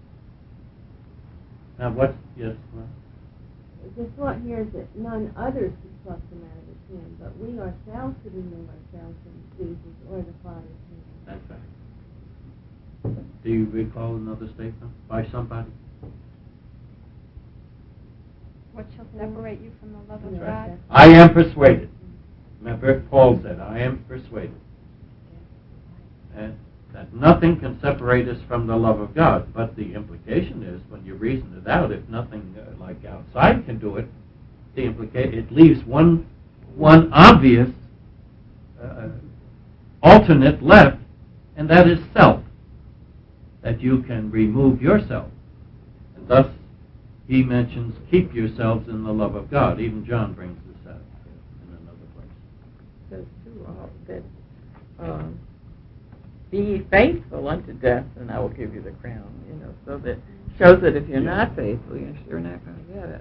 Now what's, yes, well, The thought here is that none others could pluck them out of his hand, but we ourselves could remove ourselves from Jesus or the Father's hand. that's right. Do you recall another statement by somebody? What shall separate you from the love of Yeah, God? that's- I am persuaded. Remember, Paul said, I am persuaded. And that nothing can separate us from the love of God. But the implication is, when you reason it out, if nothing uh, like outside can do it, the implica- it leaves one, one obvious uh, alternate left, and that is self. That you can remove yourself. And thus, he mentions, keep yourselves in the love of God. Even John brings this out in another place. Says too uh, that um, be ye faithful unto death, and I will give you the crown. You know, so that shows that if you're Yeah. not faithful, you're sure not going to get it.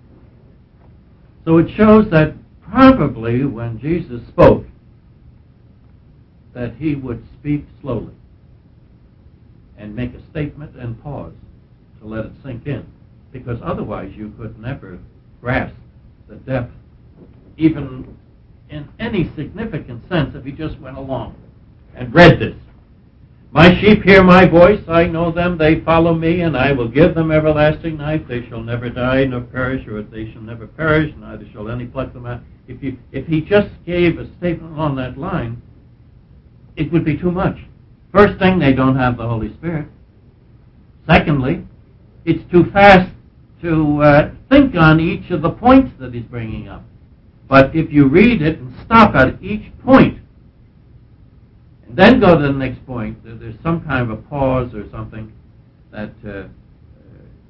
So it shows that probably when Jesus spoke, that he would speak slowly and make a statement and pause to let it sink in, because otherwise you could never grasp the depth, even in any significant sense, if he just went along and read this. My sheep hear my voice, I know them, they follow me, and I will give them everlasting life. They shall never die nor perish, or they shall never perish, neither shall any pluck them out. If you, if he just gave a statement along that line, it would be too much. First thing, they don't have the Holy Spirit. Secondly, it's too fast to uh, think on each of the points that he's bringing up. But if you read it and stop at each point, and then go to the next point, there's some kind of a pause or something, that uh,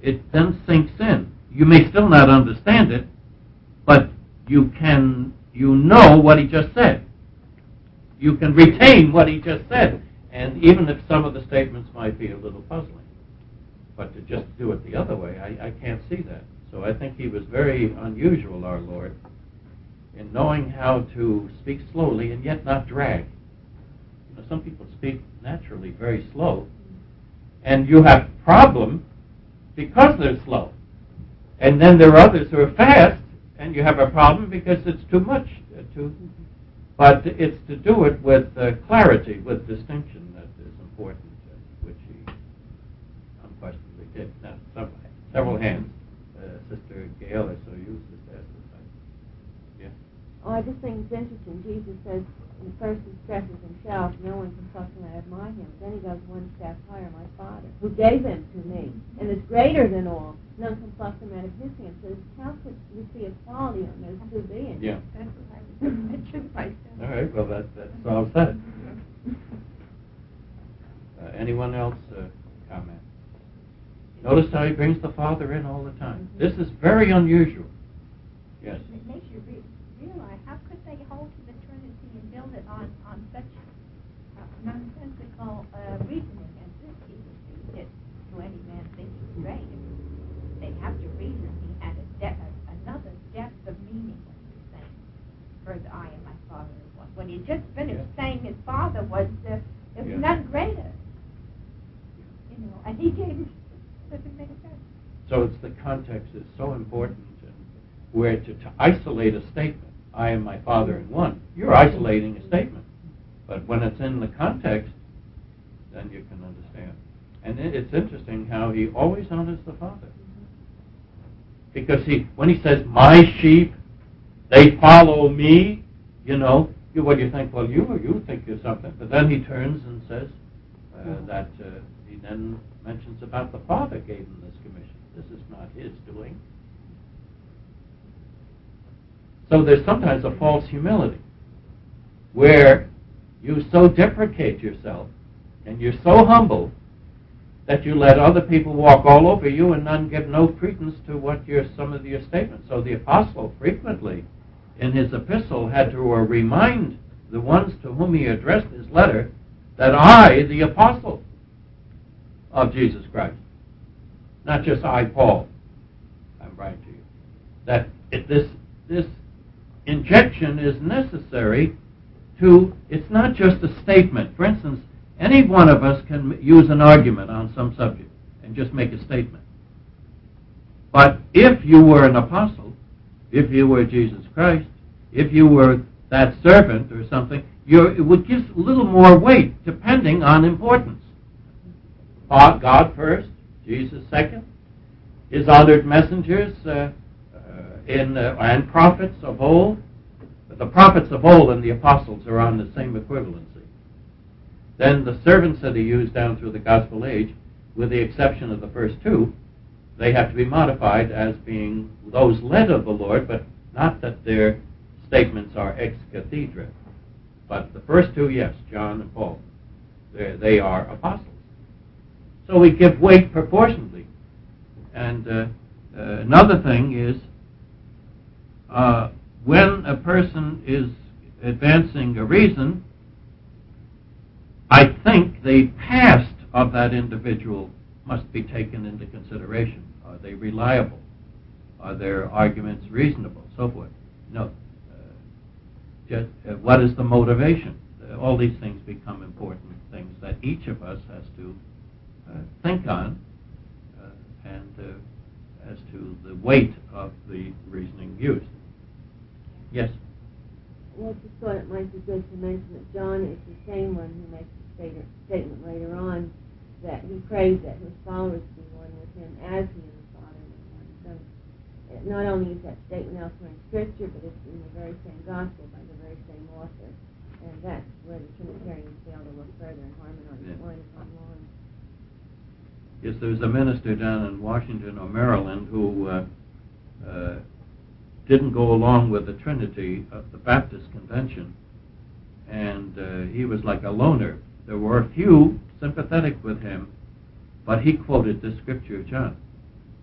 it then sinks in. You may still not understand it, but you can, you know what he just said. You can retain what he just said, and even if some of the statements might be a little puzzling. But to just do it the other way, I, I can't see that. So I think he was very unusual, our Lord, in knowing how to speak slowly and yet not drag. You know, some people speak naturally very slow, and you have problem because they're slow. And then there are others who are fast, and you have a problem because it's too much. Uh, too, but it's to do it with uh, clarity, with distinction that is important, uh, which he unquestionably did. Now, some, several hands. Uh, Sister Gail, I saw you, Sister Esther. Yeah. Oh, I just think it's interesting. Jesus says, first he stresses himself, no one can pluck him out of my hand. Then he goes one step higher, my Father, who gave him to me, and is greater than all. None can pluck him out of his hand. So how could we see equality on those two beings? Yeah. That's what I was mentioned myself. All right, well, that, that solves that. Uh, anyone else uh, comment? Notice how he brings the Father in all the time. This is very unusual. Yes. It makes you re- realize how could they hold to the Trinity and build it on, on such uh, nonsensical uh, reasoning as this Jesus did to any man thinking straight. They have to reason. He had a de- a, another depth of meaning when he was saying, "Further, I and my Father is one." When he just finished yeah. saying his Father was uh, there was yeah. none greater, you know, and he gave his. Doesn't make sense. So it's the context is so important, and where to, to isolate a statement, I am my Father in one, you're isolating a statement. But when it's in the context, then you can understand. And it, it's interesting how he always honors the Father. Because he, when he says, my sheep, they follow me, you know, you, what do you think? Well, you you think you're something. But then he turns and says uh, that uh, he then mentions about the Father gave him this commission. This is not his doing. So there's sometimes a false humility where you so deprecate yourself and you're so humble that you let other people walk all over you and none give no credence to what your some of your statements. So the apostle frequently in his epistle had to uh, remind the ones to whom he addressed his letter that I, the apostle of Jesus Christ, not just I, Paul, I'm writing to you, that it, this this injection is necessary to, it's not just a statement. For instance, any one of us can use an argument on some subject and just make a statement. But if you were an apostle, if you were Jesus Christ, if you were that servant or something, you're, it would give a little more weight depending on importance. God first, Jesus second, his honored messengers uh, uh, in uh, and prophets of old. But the prophets of old and the apostles are on the same equivalency. Then the servants that he used down through the gospel age, with the exception of the first two, they have to be modified as being those led of the Lord, but not that their statements are ex cathedra. But the first two, yes, John and Paul, they are apostles. So we give weight proportionately. And uh, uh, another thing is, uh, when a person is advancing a reason, I think the past of that individual must be taken into consideration. Are they reliable? Are their arguments reasonable? So forth. No. Uh, just, uh, what is the motivation? Uh, all these things become important things that each of us has to uh, think on uh, and uh, as to the weight of the reasoning used. Yes? Well, I just thought it might be good to mention that John is the same one who makes the statement, statement later on that he prays that his followers be one with him as he and the Father were one. So it not only is that statement elsewhere in Scripture, but it's in the very same gospel by the very same author. And that's where the Trinitarians fail to look further and harmonize yeah. line upon line. Yes, there's a minister down in Washington or Maryland who uh, uh, didn't go along with the Trinity of the Baptist Convention, and uh, he was like a loner. There were a few sympathetic with him, but he quoted the scripture of John.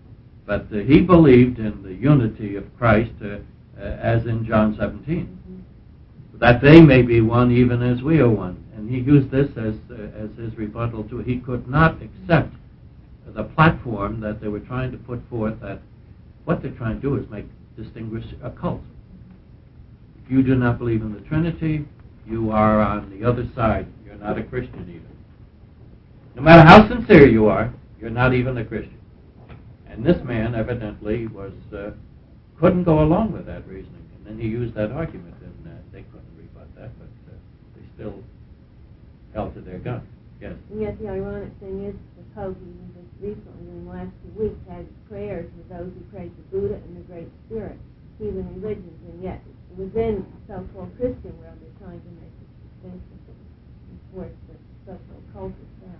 But uh, he believed in the unity of Christ, uh, uh, as in John seventeen, mm-hmm. that they may be one even as we are one. And he used this as uh, as his rebuttal to he could not accept the platform that they were trying to put forth, that what they're trying to do is make distinguish a cult. If you do not believe in the Trinity, you are on the other side. You're not a Christian even. No matter how sincere you are, you're not even a Christian. And this man evidently was uh, couldn't go along with that reasoning. And then he used that argument, and uh, they couldn't rebut that, but uh, they still held to their gun. Yes? And yet the ironic thing is, the Pope, even just recently, in the last two weeks, had prayers for those who prayed to Buddha and the Great Spirit, heathen religions, and yet within so-called Christian world, they're trying to make a distinction and force the so-called cultists down.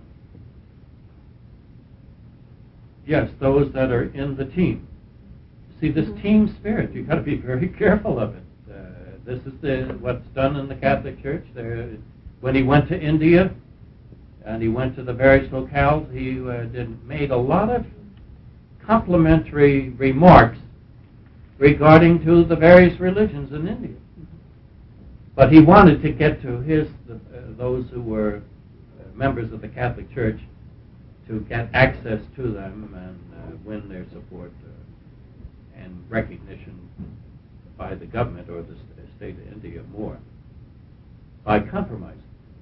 Yes, those that are in the team. See, this mm-hmm. team spirit, you've got to be very careful of it. Uh, this is the, what's done in the Catholic Church. There, when he went to India and he went to the various locales, he uh, did, made a lot of complimentary remarks regarding to the various religions in India. But he wanted to get to his the, uh, those who were uh, members of the Catholic Church to get access to them and uh, win their support uh, and recognition by the government or the st- state of India more by compromise.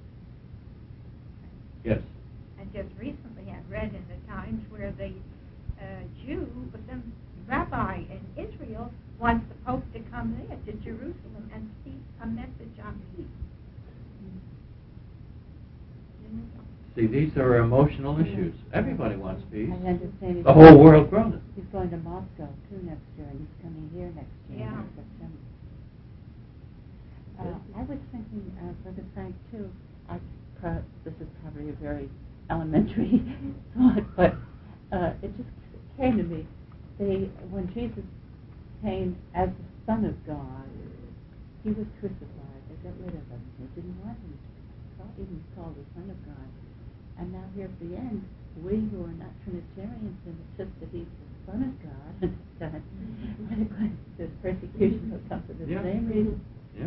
Yes? And just recently I read in the Times where the uh, Jew, some rabbi in Israel, wants the Pope to come there to Jerusalem and speak a message on peace. See, these are emotional issues. Everybody wants peace. I understand. The whole world grows it. He's going to Moscow, too, next year, and he's coming here next year Yeah. in September. Uh, I was thinking, uh, Brother Frank, too, I, pro- this is probably a very elementary thought, but uh, it just came to me. They, when Jesus came as the Son of God, he was crucified. They got rid of him. They didn't want him to be even called the Son of God. And now here at the end, we who are not Trinitarians insist that he's the Son of God. And this persecution will come for the yeah. same reason. Yeah.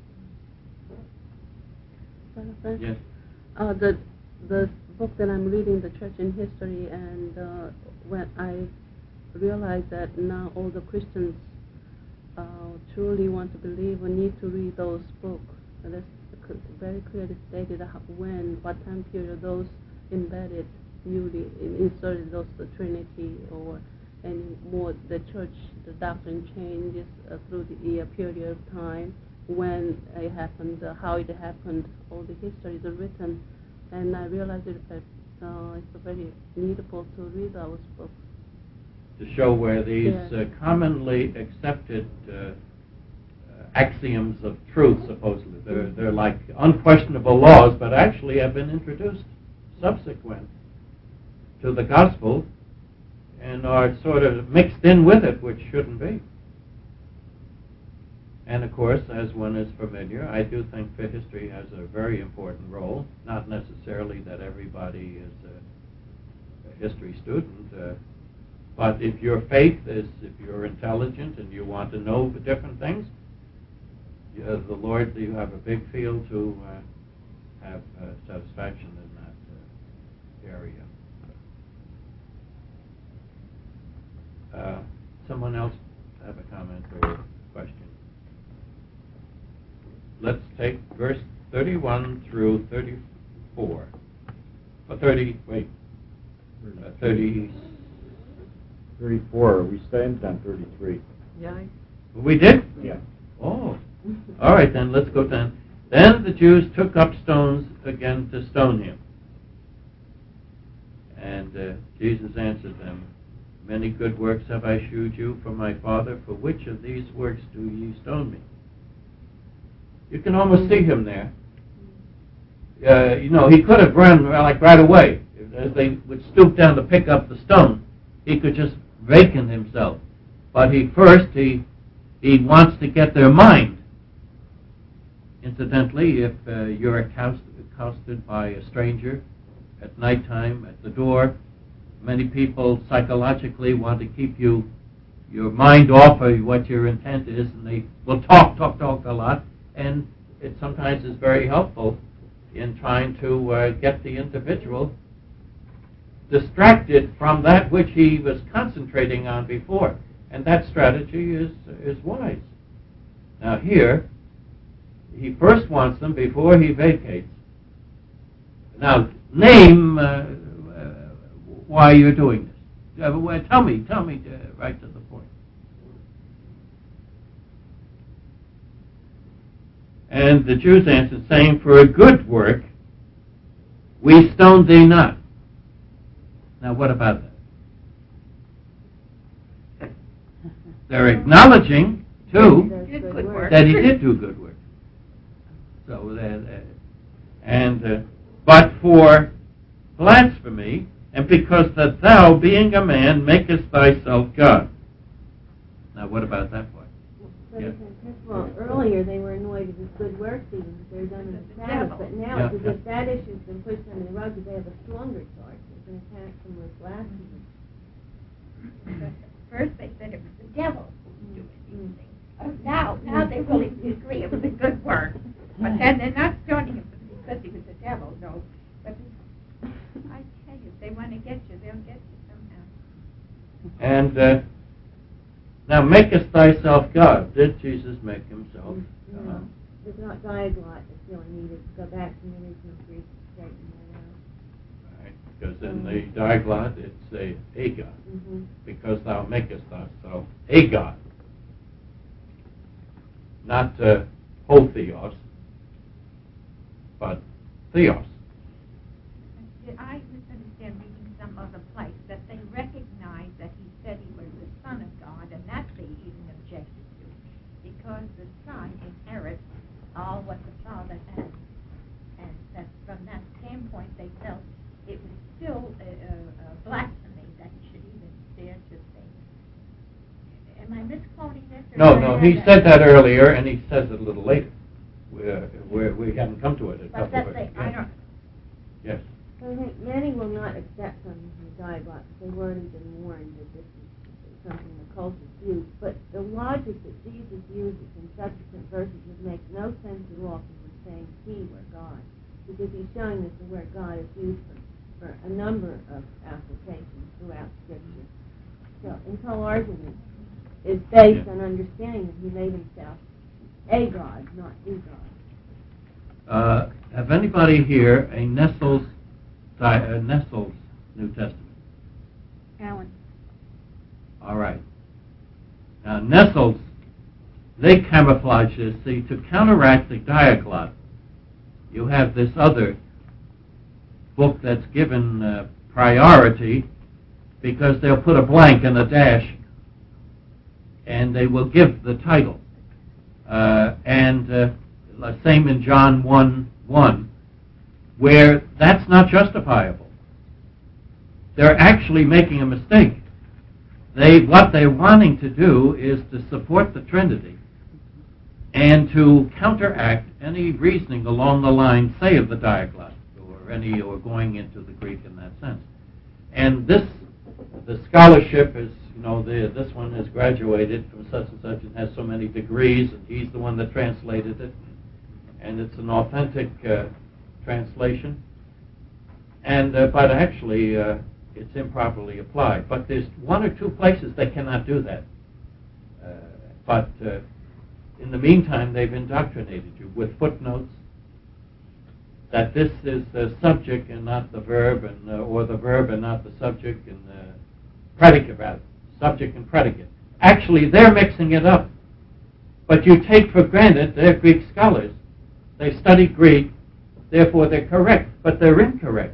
Yes. Uh, the the book that I'm reading, The Church in History, and uh, when I realized that now all the Christians uh, truly want to believe or need to read those books. And that's very clearly stated when, what time period those embedded, newly inserted those the Trinity or any more the church, the doctrine changes uh, through the uh, period of time, when it happened, uh, how it happened, all the histories are written, and I realized that uh, it's very needful to read those books. To show where these yes. uh, commonly accepted uh, axioms of truth, supposedly. They're, they're like unquestionable laws, but actually have been introduced subsequent to the gospel and are sort of mixed in with it, which shouldn't be. And of course, as one is familiar, I do think that history has a very important role, not necessarily that everybody is a, a history student, uh, but if your faith is, if you're intelligent and you want to know the different things, Uh, the Lord, you have a big field to uh, have uh, satisfaction in that uh, area. Uh, someone else have a comment or a question? Let's take verse thirty-one through thirty-four. Uh, thirty, wait, uh, thirty. thirty-four, we stand on thirty-three. Yeah. We did? Yeah. Oh. All right, then, let's go down. Then the Jews took up stones again to stone him. And uh, Jesus answered them, Many good works have I shewed you from my Father. For which of these works do ye stone me? You can almost see him there. Uh, you know, he could have run like right away. As they would stoop down to pick up the stone, he could just vacant himself. But he first, he he wants to get their mind. Incidentally, if uh, you're accosted, accosted by a stranger at nighttime at the door, many people psychologically want to keep you your mind off of what your intent is, and they will talk, talk, talk a lot, and it sometimes is very helpful in trying to uh, get the individual distracted from that which he was concentrating on before, and that strategy is is wise. Now here, he first wants them before he vacates. Now, name uh, uh, why you're doing this. Uh, well, tell me, tell me uh, right to the point. And the Jews answered, saying, for a good work we stone thee not. Now, what about that? They're acknowledging, too, that he did do good work. So, that, uh, and uh, but for blasphemy, and because that thou, being a man, makest thyself God. Now, what about that part? But Yeah. Well, earlier they were annoyed at his good works even because they were done in the Sabbath, but now Yeah, it's as yeah. if that issue's been pushed under the rug because they have a stronger charge. They can attack them with blasphemy. First they said it was the devil doing these things. Oh, now, now they really agree it was a good work. But then they're not stoning him because he was the devil, no. But I tell you, if they want to get you, they'll get you somehow. And uh, now makest thyself God. Did Jesus make himself No, God? it's not diaglot that's really needed to go back to the original Greek to straighten that out. Right? Because in the diaglot it's a, a God. Mm-hmm. Because thou makest thyself a God. Not uh, ho theos, but theos. I misunderstand reading some other place that they recognize that he said he was the Son of God, and that they even objected to, because the Son inherits all what the Father has, and that from that standpoint they felt it was still a, a, a blasphemy that he should even dare to say. Am I misquoting this? or No, did I no, have he said that earlier, and he says it a little later. We're, we're, we haven't come to it a But couple that of they, verses. I don't. Yes. So I think many will not accept from the diaglot because they've already been warned that this is something the cultures use. But the logic that Jesus uses in subsequent verses would make no sense at all from him saying he were God, because he's showing that the word God is used for, for a number of applications throughout Scripture. So his whole argument is based Yeah. on understanding that he made himself a God, not the God. Uh, have anybody here a Nestle's, uh, Nestle's New Testament? Alan. All right. Now, Nestle's, they camouflage this. See, to counteract the diaglot, you have this other book that's given uh, priority because they'll put a blank and a dash, and they will give the title. Uh, and uh, same in John one one, where that's not justifiable. They're actually making a mistake. They what they're wanting to do is to support the Trinity and to counteract any reasoning along the line, say, of the diaglot, or any or going into the Greek in that sense. And this, the scholarship is, you know, the, this one has graduated from such and such and has so many degrees, and he's the one that translated it, and it's an authentic uh, translation. And uh, but actually, uh, it's improperly applied. But there's one or two places they cannot do that. Uh, but uh, in the meantime, they've indoctrinated you with footnotes that this is the subject and not the verb, and uh, or the verb and not the subject, and the predicate rather, subject and predicate. Actually, they're mixing it up. But you take for granted they're Greek scholars. They study Greek, therefore they're correct, but they're incorrect.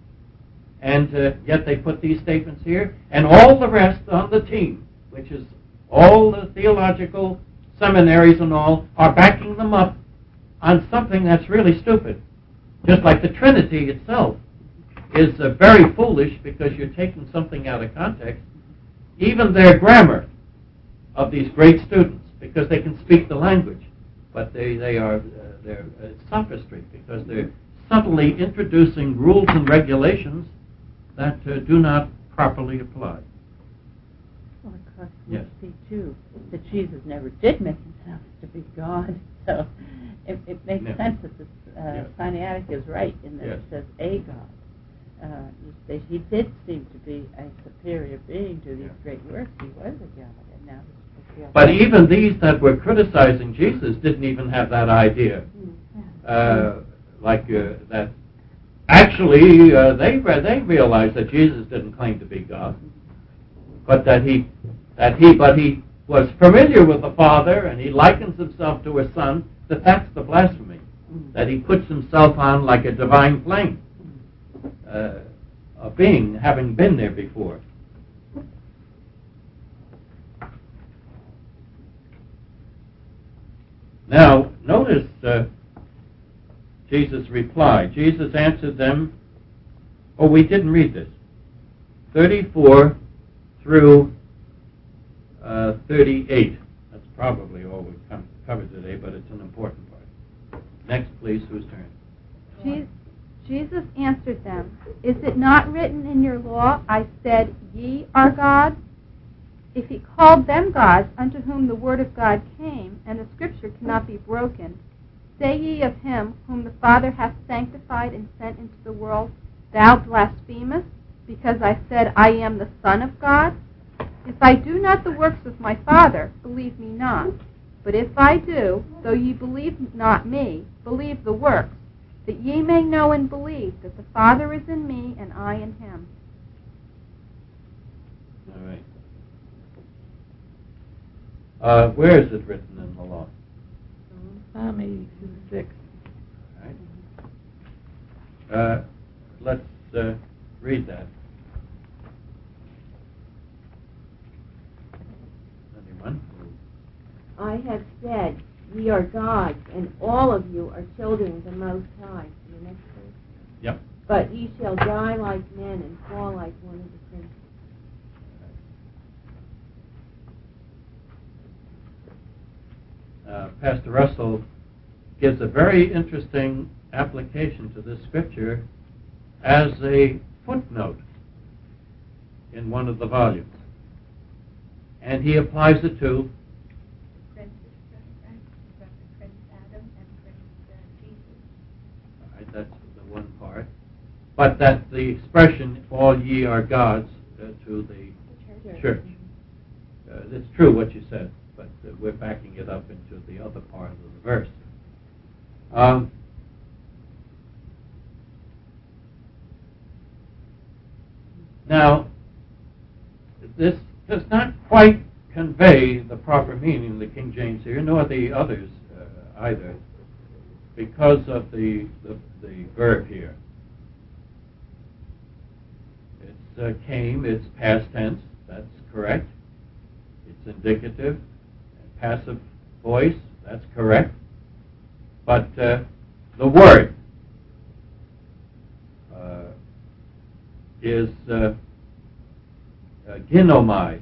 And uh, yet they put these statements here, and all the rest on the team, which is all the theological seminaries and all, are backing them up on something that's really stupid. Just like the Trinity itself is uh, very foolish because you're taking something out of context. Even their grammar of these great students, because they can speak the language, but they, they are uh, they're uh, sophistry because they're subtly introducing rules and regulations that uh, do not properly applied. Well, of course, Yes. we see too that Jesus never did make himself to be God, so it, it makes No. sense that the uh, Yes. Sinaitic is right in that Yes. it says a God. Uh, you say he did seem to be a superior being to these Yeah. great works. He was a God, and now he's supposed to be But even these that were criticizing Jesus didn't even have that idea. Uh, like uh, that. Actually, uh, they they realized that Jesus didn't claim to be God, but that he that he but he was familiar with the Father, and he likens himself to a son. That that's the blasphemy. That he puts himself on like a divine plane, uh, a being having been there before. Now, notice uh, Jesus' reply. Jesus answered them. Oh, we didn't read this. thirty-four through uh, thirty-eight. That's probably all we've come, covered today, but it's an important part. Next, please, whose turn? Je- Jesus answered them, "Is it not written in your law, I said, ye are gods? If he called them gods, unto whom the word of God came, and the scripture cannot be broken, say ye of him whom the Father hath sanctified and sent into the world, thou blasphemest, because I said, I am the Son of God? If I do not the works of my Father, believe me not. But if I do, though ye believe not me, believe the works, that ye may know and believe that the Father is in me, and I in him." All right. Uh, where is it written in the law? Psalm eighty-two six. All right. Uh, let's uh, read that. Anyone? I have said, ye are gods, and all of you are children of the Most High. In the next verse. Yep. But ye shall die like men and fall like one of the princes. Uh, Pastor Russell gives a very interesting application to this scripture as a footnote in one of the volumes. And he applies it to Prince, right? You've got the Prince Adam and Prince uh, Jesus. all right, that's the one part. But that the expression, all ye are gods, uh, to the Church. church. Uh, it's true what you said, but uh, we're backing it up into the other part of the verse. Um, now, this does not quite convey the proper meaning of the King James here, nor the others uh, either, because of the, the, the verb here. It's uh, came, it's past tense, that's correct. It's indicative, passive voice, that's correct. But uh, the word uh, is uh, uh, ginomai.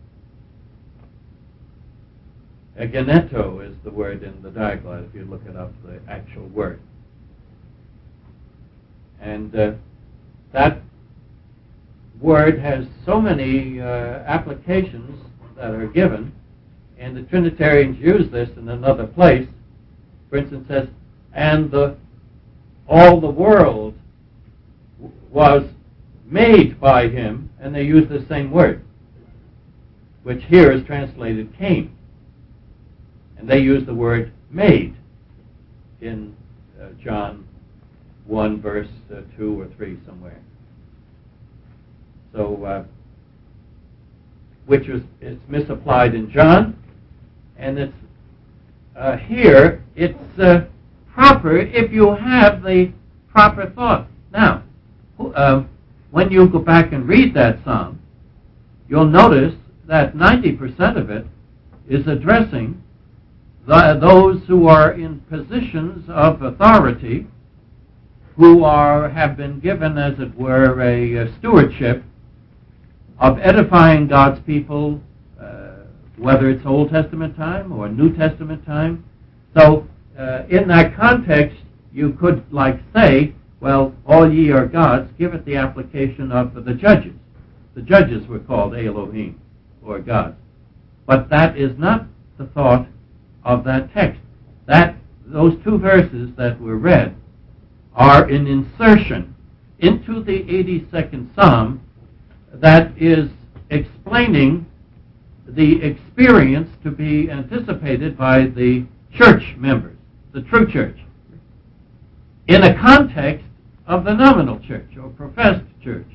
Egeneto is the word in the Diaglott, if you look it up, the actual word. And uh, that word has so many uh, applications that are given, and the Trinitarians use this in another place. For instance, it says, and the, all the world w- was made by him, and they use the same word, which here is translated came. And they use the word made in uh, John one, verse uh, two or three somewhere. So, uh, which is it's misapplied in John, and it's uh, here it's uh, proper if you have the proper thought. Now, um, when you go back and read that psalm, you'll notice that ninety percent of it is addressing the, those who are in positions of authority, who are have been given, as it were, a, a stewardship of edifying God's people, uh, whether it's Old Testament time or New Testament time. So, uh, in that context, you could, like, say, well, all ye are gods, give it the application of the judges. the judges were called Elohim, or God. But that is not the thought of that text. That those two verses that were read are an insertion into the eighty-second Psalm that is explaining the experience to be anticipated by the church members, the true church, in a context of the nominal church or professed church.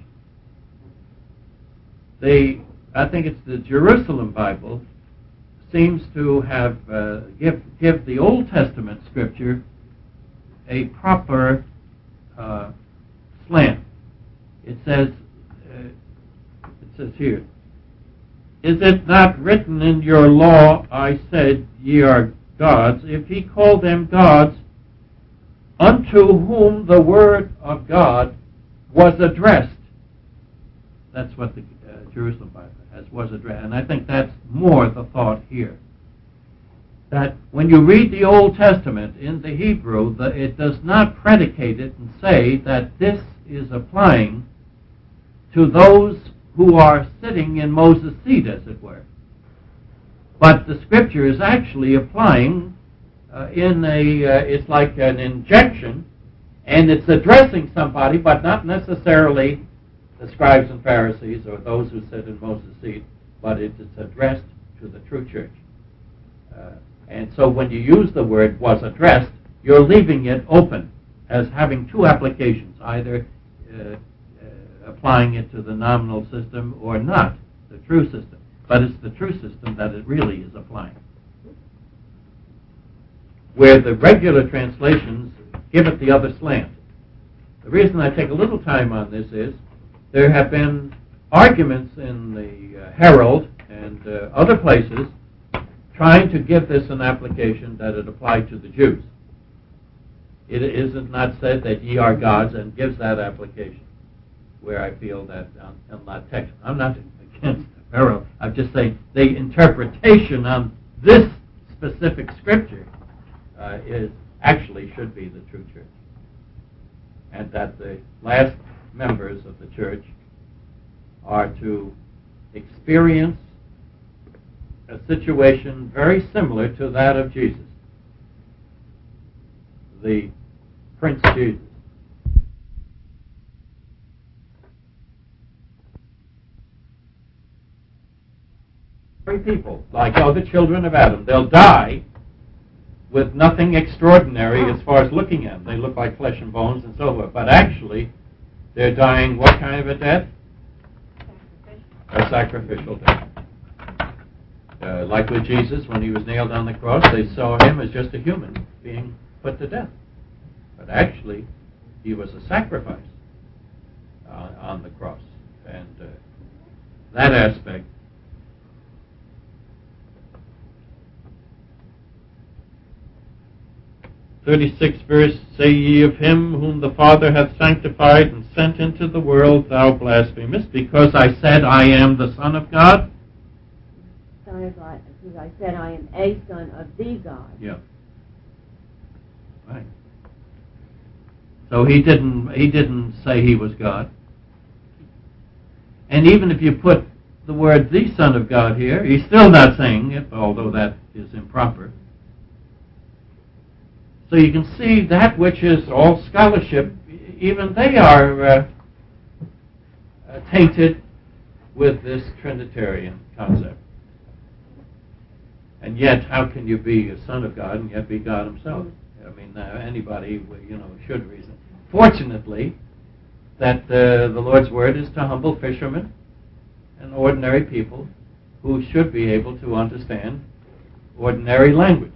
The, I think it's the Jerusalem Bible, seems to have uh, give give the Old Testament scripture a proper uh, slant. It says, uh, it says here, "Is it not written in your law, I said, ye are gods? If he called them gods, unto whom the word of God was addressed." That's what the uh, Jerusalem Bible has, was addressed. And I think that's more the thought here. That when you read the Old Testament in the Hebrew, the, it does not predicate it and say that this is applying to those who are sitting in Moses' seat, as it were. But the Scripture is actually applying uh, in a, uh, it's like an injection, and it's addressing somebody, but not necessarily the scribes and Pharisees or those who sit in Moses' seat, but it is addressed to the true church. Uh, and so when you use the word "was addressed," you're leaving it open as having two applications, either uh, uh, applying it to the nominal system or not, the true system. But it's the true system that it really is applying. Where the regular translations give it the other slant. The reason I take a little time on this is there have been arguments in the uh, Herald and uh, other places trying to give this an application that it applied to the Jews. It isn't not said that ye are gods and gives that application, where I feel that on, on that text. I'm not against the Herald. I'm just saying the interpretation on this specific scripture uh, is actually should be the true church. And that the last members of the church are to experience a situation very similar to that of Jesus, the Prince Jesus. People, like other children of Adam, they'll die with nothing extraordinary as far as looking at them. They look like flesh and bones and so forth, but actually they're dying what kind of a death? A sacrificial death. Uh, like with Jesus, when he was nailed on the cross, they saw him as just a human being put to death. But actually, he was a sacrifice uh, on the cross. And uh, that aspect thirty-sixth verse, "Say ye of him whom the Father hath sanctified and sent into the world, thou blasphemest, because I said I am the Son of God." Son of God, because I said I am a son of the God. Yeah. Right. So he didn't he didn't say he was God. And even if you put the word "the Son of God" here, he's still not saying it, although that is improper. So you can see that which is all scholarship, even they are uh, uh, tainted with this Trinitarian concept. And yet, how can you be a son of God and yet be God himself? I mean, uh, anybody, you know, should reason. Fortunately, that uh, the Lord's word is to humble fishermen and ordinary people who should be able to understand ordinary language.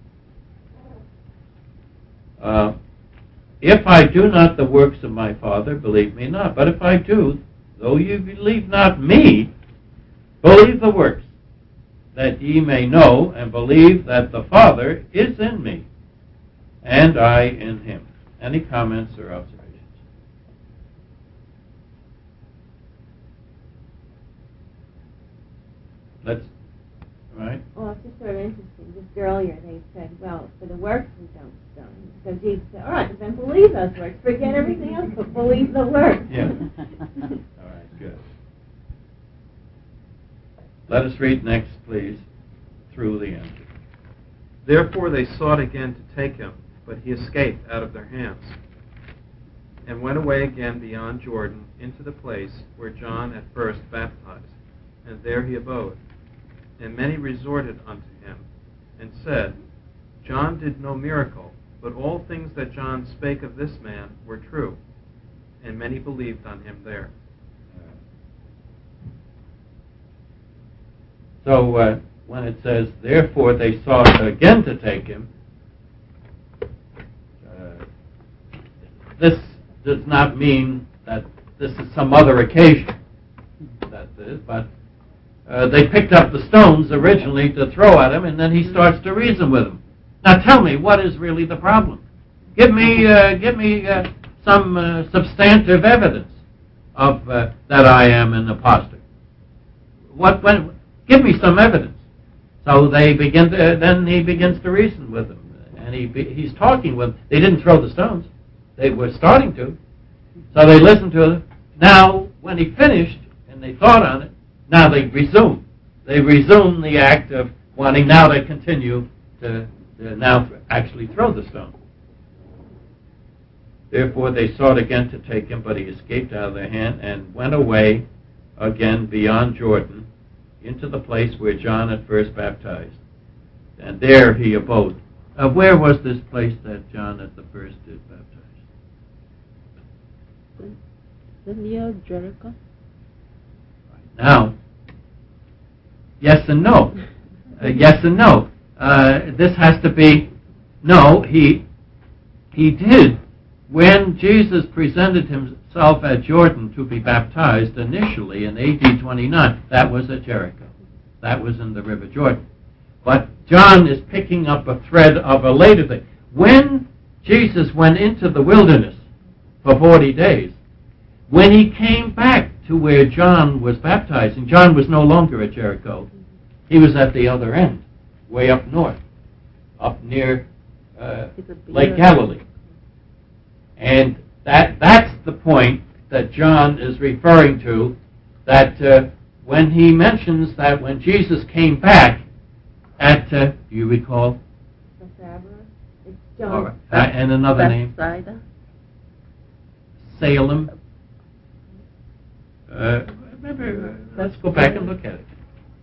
Uh, if I do not the works of my Father, believe me not. But if I do, though you believe not me, believe the works, that ye may know and believe that the Father is in me, and I in him. Any comments or observations? Let's, all right. Well, it's just sort of interesting. Just earlier they said, well, for the works we don't stone. So Jesus said, all right, then believe those works. Forget everything else, but believe the works. Yeah. All right, good. Let us read next, please, through the end. Therefore they sought again to take him, but he escaped out of their hands, and went away again beyond Jordan into the place where John at first baptized, and there he abode. And many resorted unto him, and said, John did no miracle, but all things that John spake of this man were true. And many believed on him there. So uh, when it says, therefore they sought again to take him, uh, this does not mean that this is some other occasion. That is, but uh, they picked up the stones originally to throw at him, and then he starts to reason with them. Now tell me, what is really the problem? Give me, uh, give me uh, some uh, substantive evidence of uh, that I am an apostate. What? When? Give me some evidence. So they begin to. Then he begins to reason with them, and he he's talking with. They didn't throw the stones; they were starting to. So they listened to him. Now, when he finished and they thought on it, now they resume. They resume the act of wanting now to continue to, to now actually throw the stone. Therefore they sought again to take him, but he escaped out of their hand and went away again beyond Jordan into the place where John at first baptized. And there he abode. Uh, where was this place that John at the first did baptize? The near Jericho. Right. Now, yes and no. Uh, yes and no. Uh, this has to be, no, he he did. When Jesus presented himself at Jordan to be baptized initially in A D twenty-nine, that was at Jericho. That was in the River Jordan. But John is picking up a thread of a later thing. When Jesus went into the wilderness for forty days, when he came back to where John was baptizing, John was no longer at Jericho. He was at the other end, way up north, up near uh, Lake Galilee. And that that's the point that John is referring to, that uh, when he mentions that when Jesus came back at, uh, do you recall? It's John. All right. Uh, and another name? Bethsaida. Salem. Uh, maybe, uh, let's go back and look at it.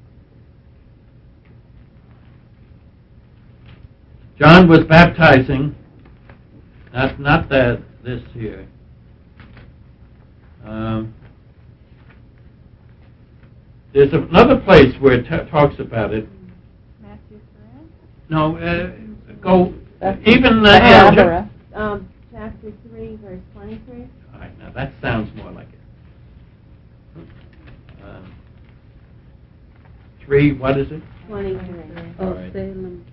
John was baptizing, not not that this here. Um, there's another place where it t- talks about it. Matthew three? No, uh, go That's even uh, Nazareth. Um, chapter three, verse twenty-three. All right, now that sounds more like it. Um, three, what is it? Twenty-three. Oh, right. Salem.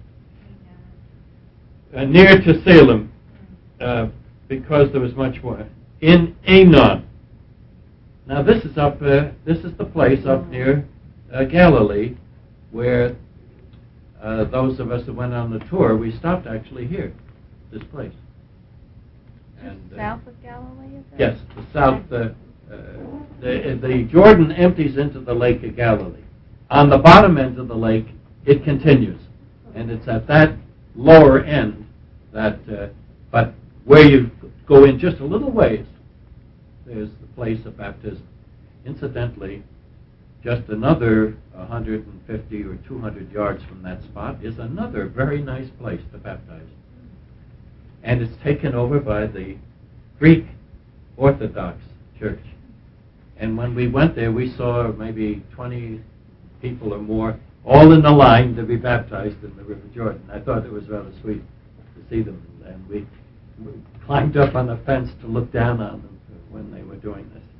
Uh, near to Salem, uh, because there was much more. In Anon. Now this is up. Uh, this is the place up near uh, Galilee, where uh, those of us who went on the tour, we stopped actually here, this place. And, uh, South of Galilee, is it? Yes, the south. Uh, uh, the, the Jordan empties into the Lake of Galilee. On the bottom end of the lake, it continues, and it's at that lower end that. Uh, but where you go in just a little ways, there's the place of baptism. Incidentally, just another one hundred fifty or two hundred yards from that spot is another very nice place to baptize. And it's taken over by the Greek Orthodox Church. And when we went there, we saw maybe twenty people or more, all in the line to be baptized in the River Jordan. I thought it was rather sweet to see them. And we, we climbed up on a fence to look down on them when they were doing this.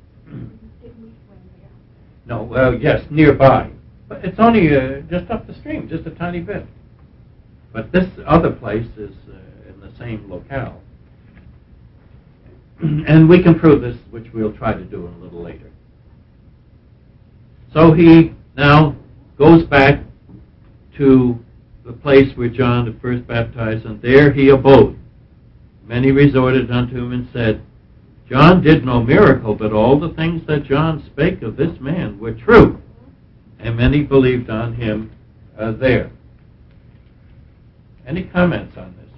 No, well, yes, nearby. But it's only uh, just up the stream, just a tiny bit. But this other place is uh, in the same locale. And we can prove this, which we'll try to do a little later. So he now goes back to the place where John had first baptized, and there he abode. Many resorted unto him and said, John did no miracle, but all the things that John spake of this man were true. and many believed on him uh, there. Any comments on this?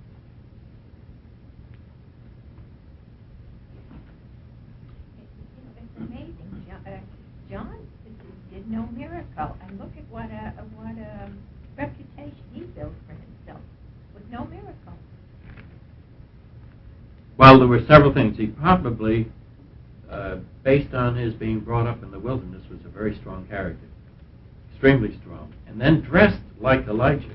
It's amazing. John, uh, John did no miracle, and look at what a what a reputation he built for himself with no miracle. Well, there were several things. He probably, uh, based on his being brought up in the wilderness, was a very strong character, extremely strong, and then dressed like Elijah,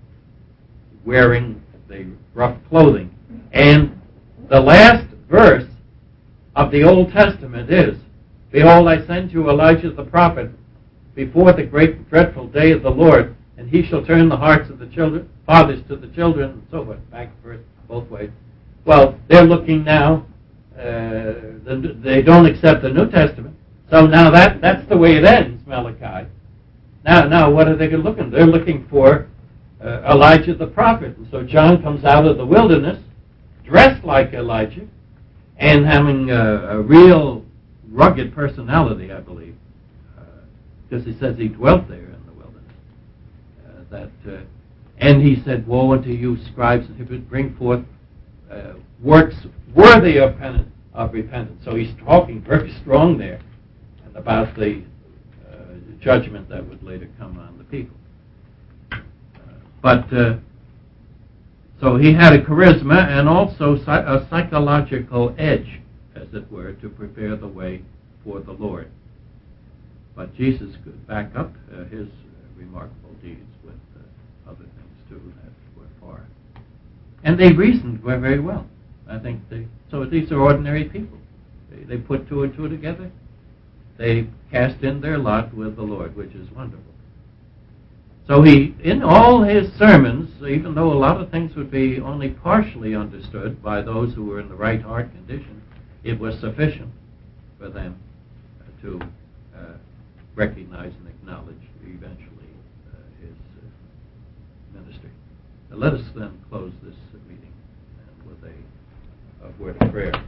wearing the rough clothing. And the last verse of the Old Testament is, "Behold, I send you Elijah the prophet before the great dreadful day of the Lord, and he shall turn the hearts of the children, fathers to the children," and so forth, back and forth, both ways. Well, they're looking now, uh, they don't accept the New Testament, so now that that's the way it ends, Malachi. Now, now what are they looking? They're looking for uh, Elijah the prophet. And so John comes out of the wilderness, dressed like Elijah, and having a, a real rugged personality, I believe, because uh, he says he dwelt there in the wilderness. Uh, that, uh, and he said, "Woe unto you, scribes and hypocrites, bring forth uh, works worthy of, penance, of repentance." So he's talking very strong there about the uh, judgment that would later come on the people. Uh, but uh, so he had a charisma and also a psychological edge, as it were, to prepare the way for the Lord. But Jesus could back up uh, his uh, remarkable deeds with uh, other things too that were far. And they reasoned very well. I think they. So these are ordinary people. They, they put two and two together. They cast in their lot with the Lord, which is wonderful. So he, in all his sermons, even though a lot of things would be only partially understood by those who were in the right heart condition, it was sufficient for them uh, to uh, recognize and acknowledge eventually uh, his uh, ministry. Now let us then close this meeting with a, a word of prayer.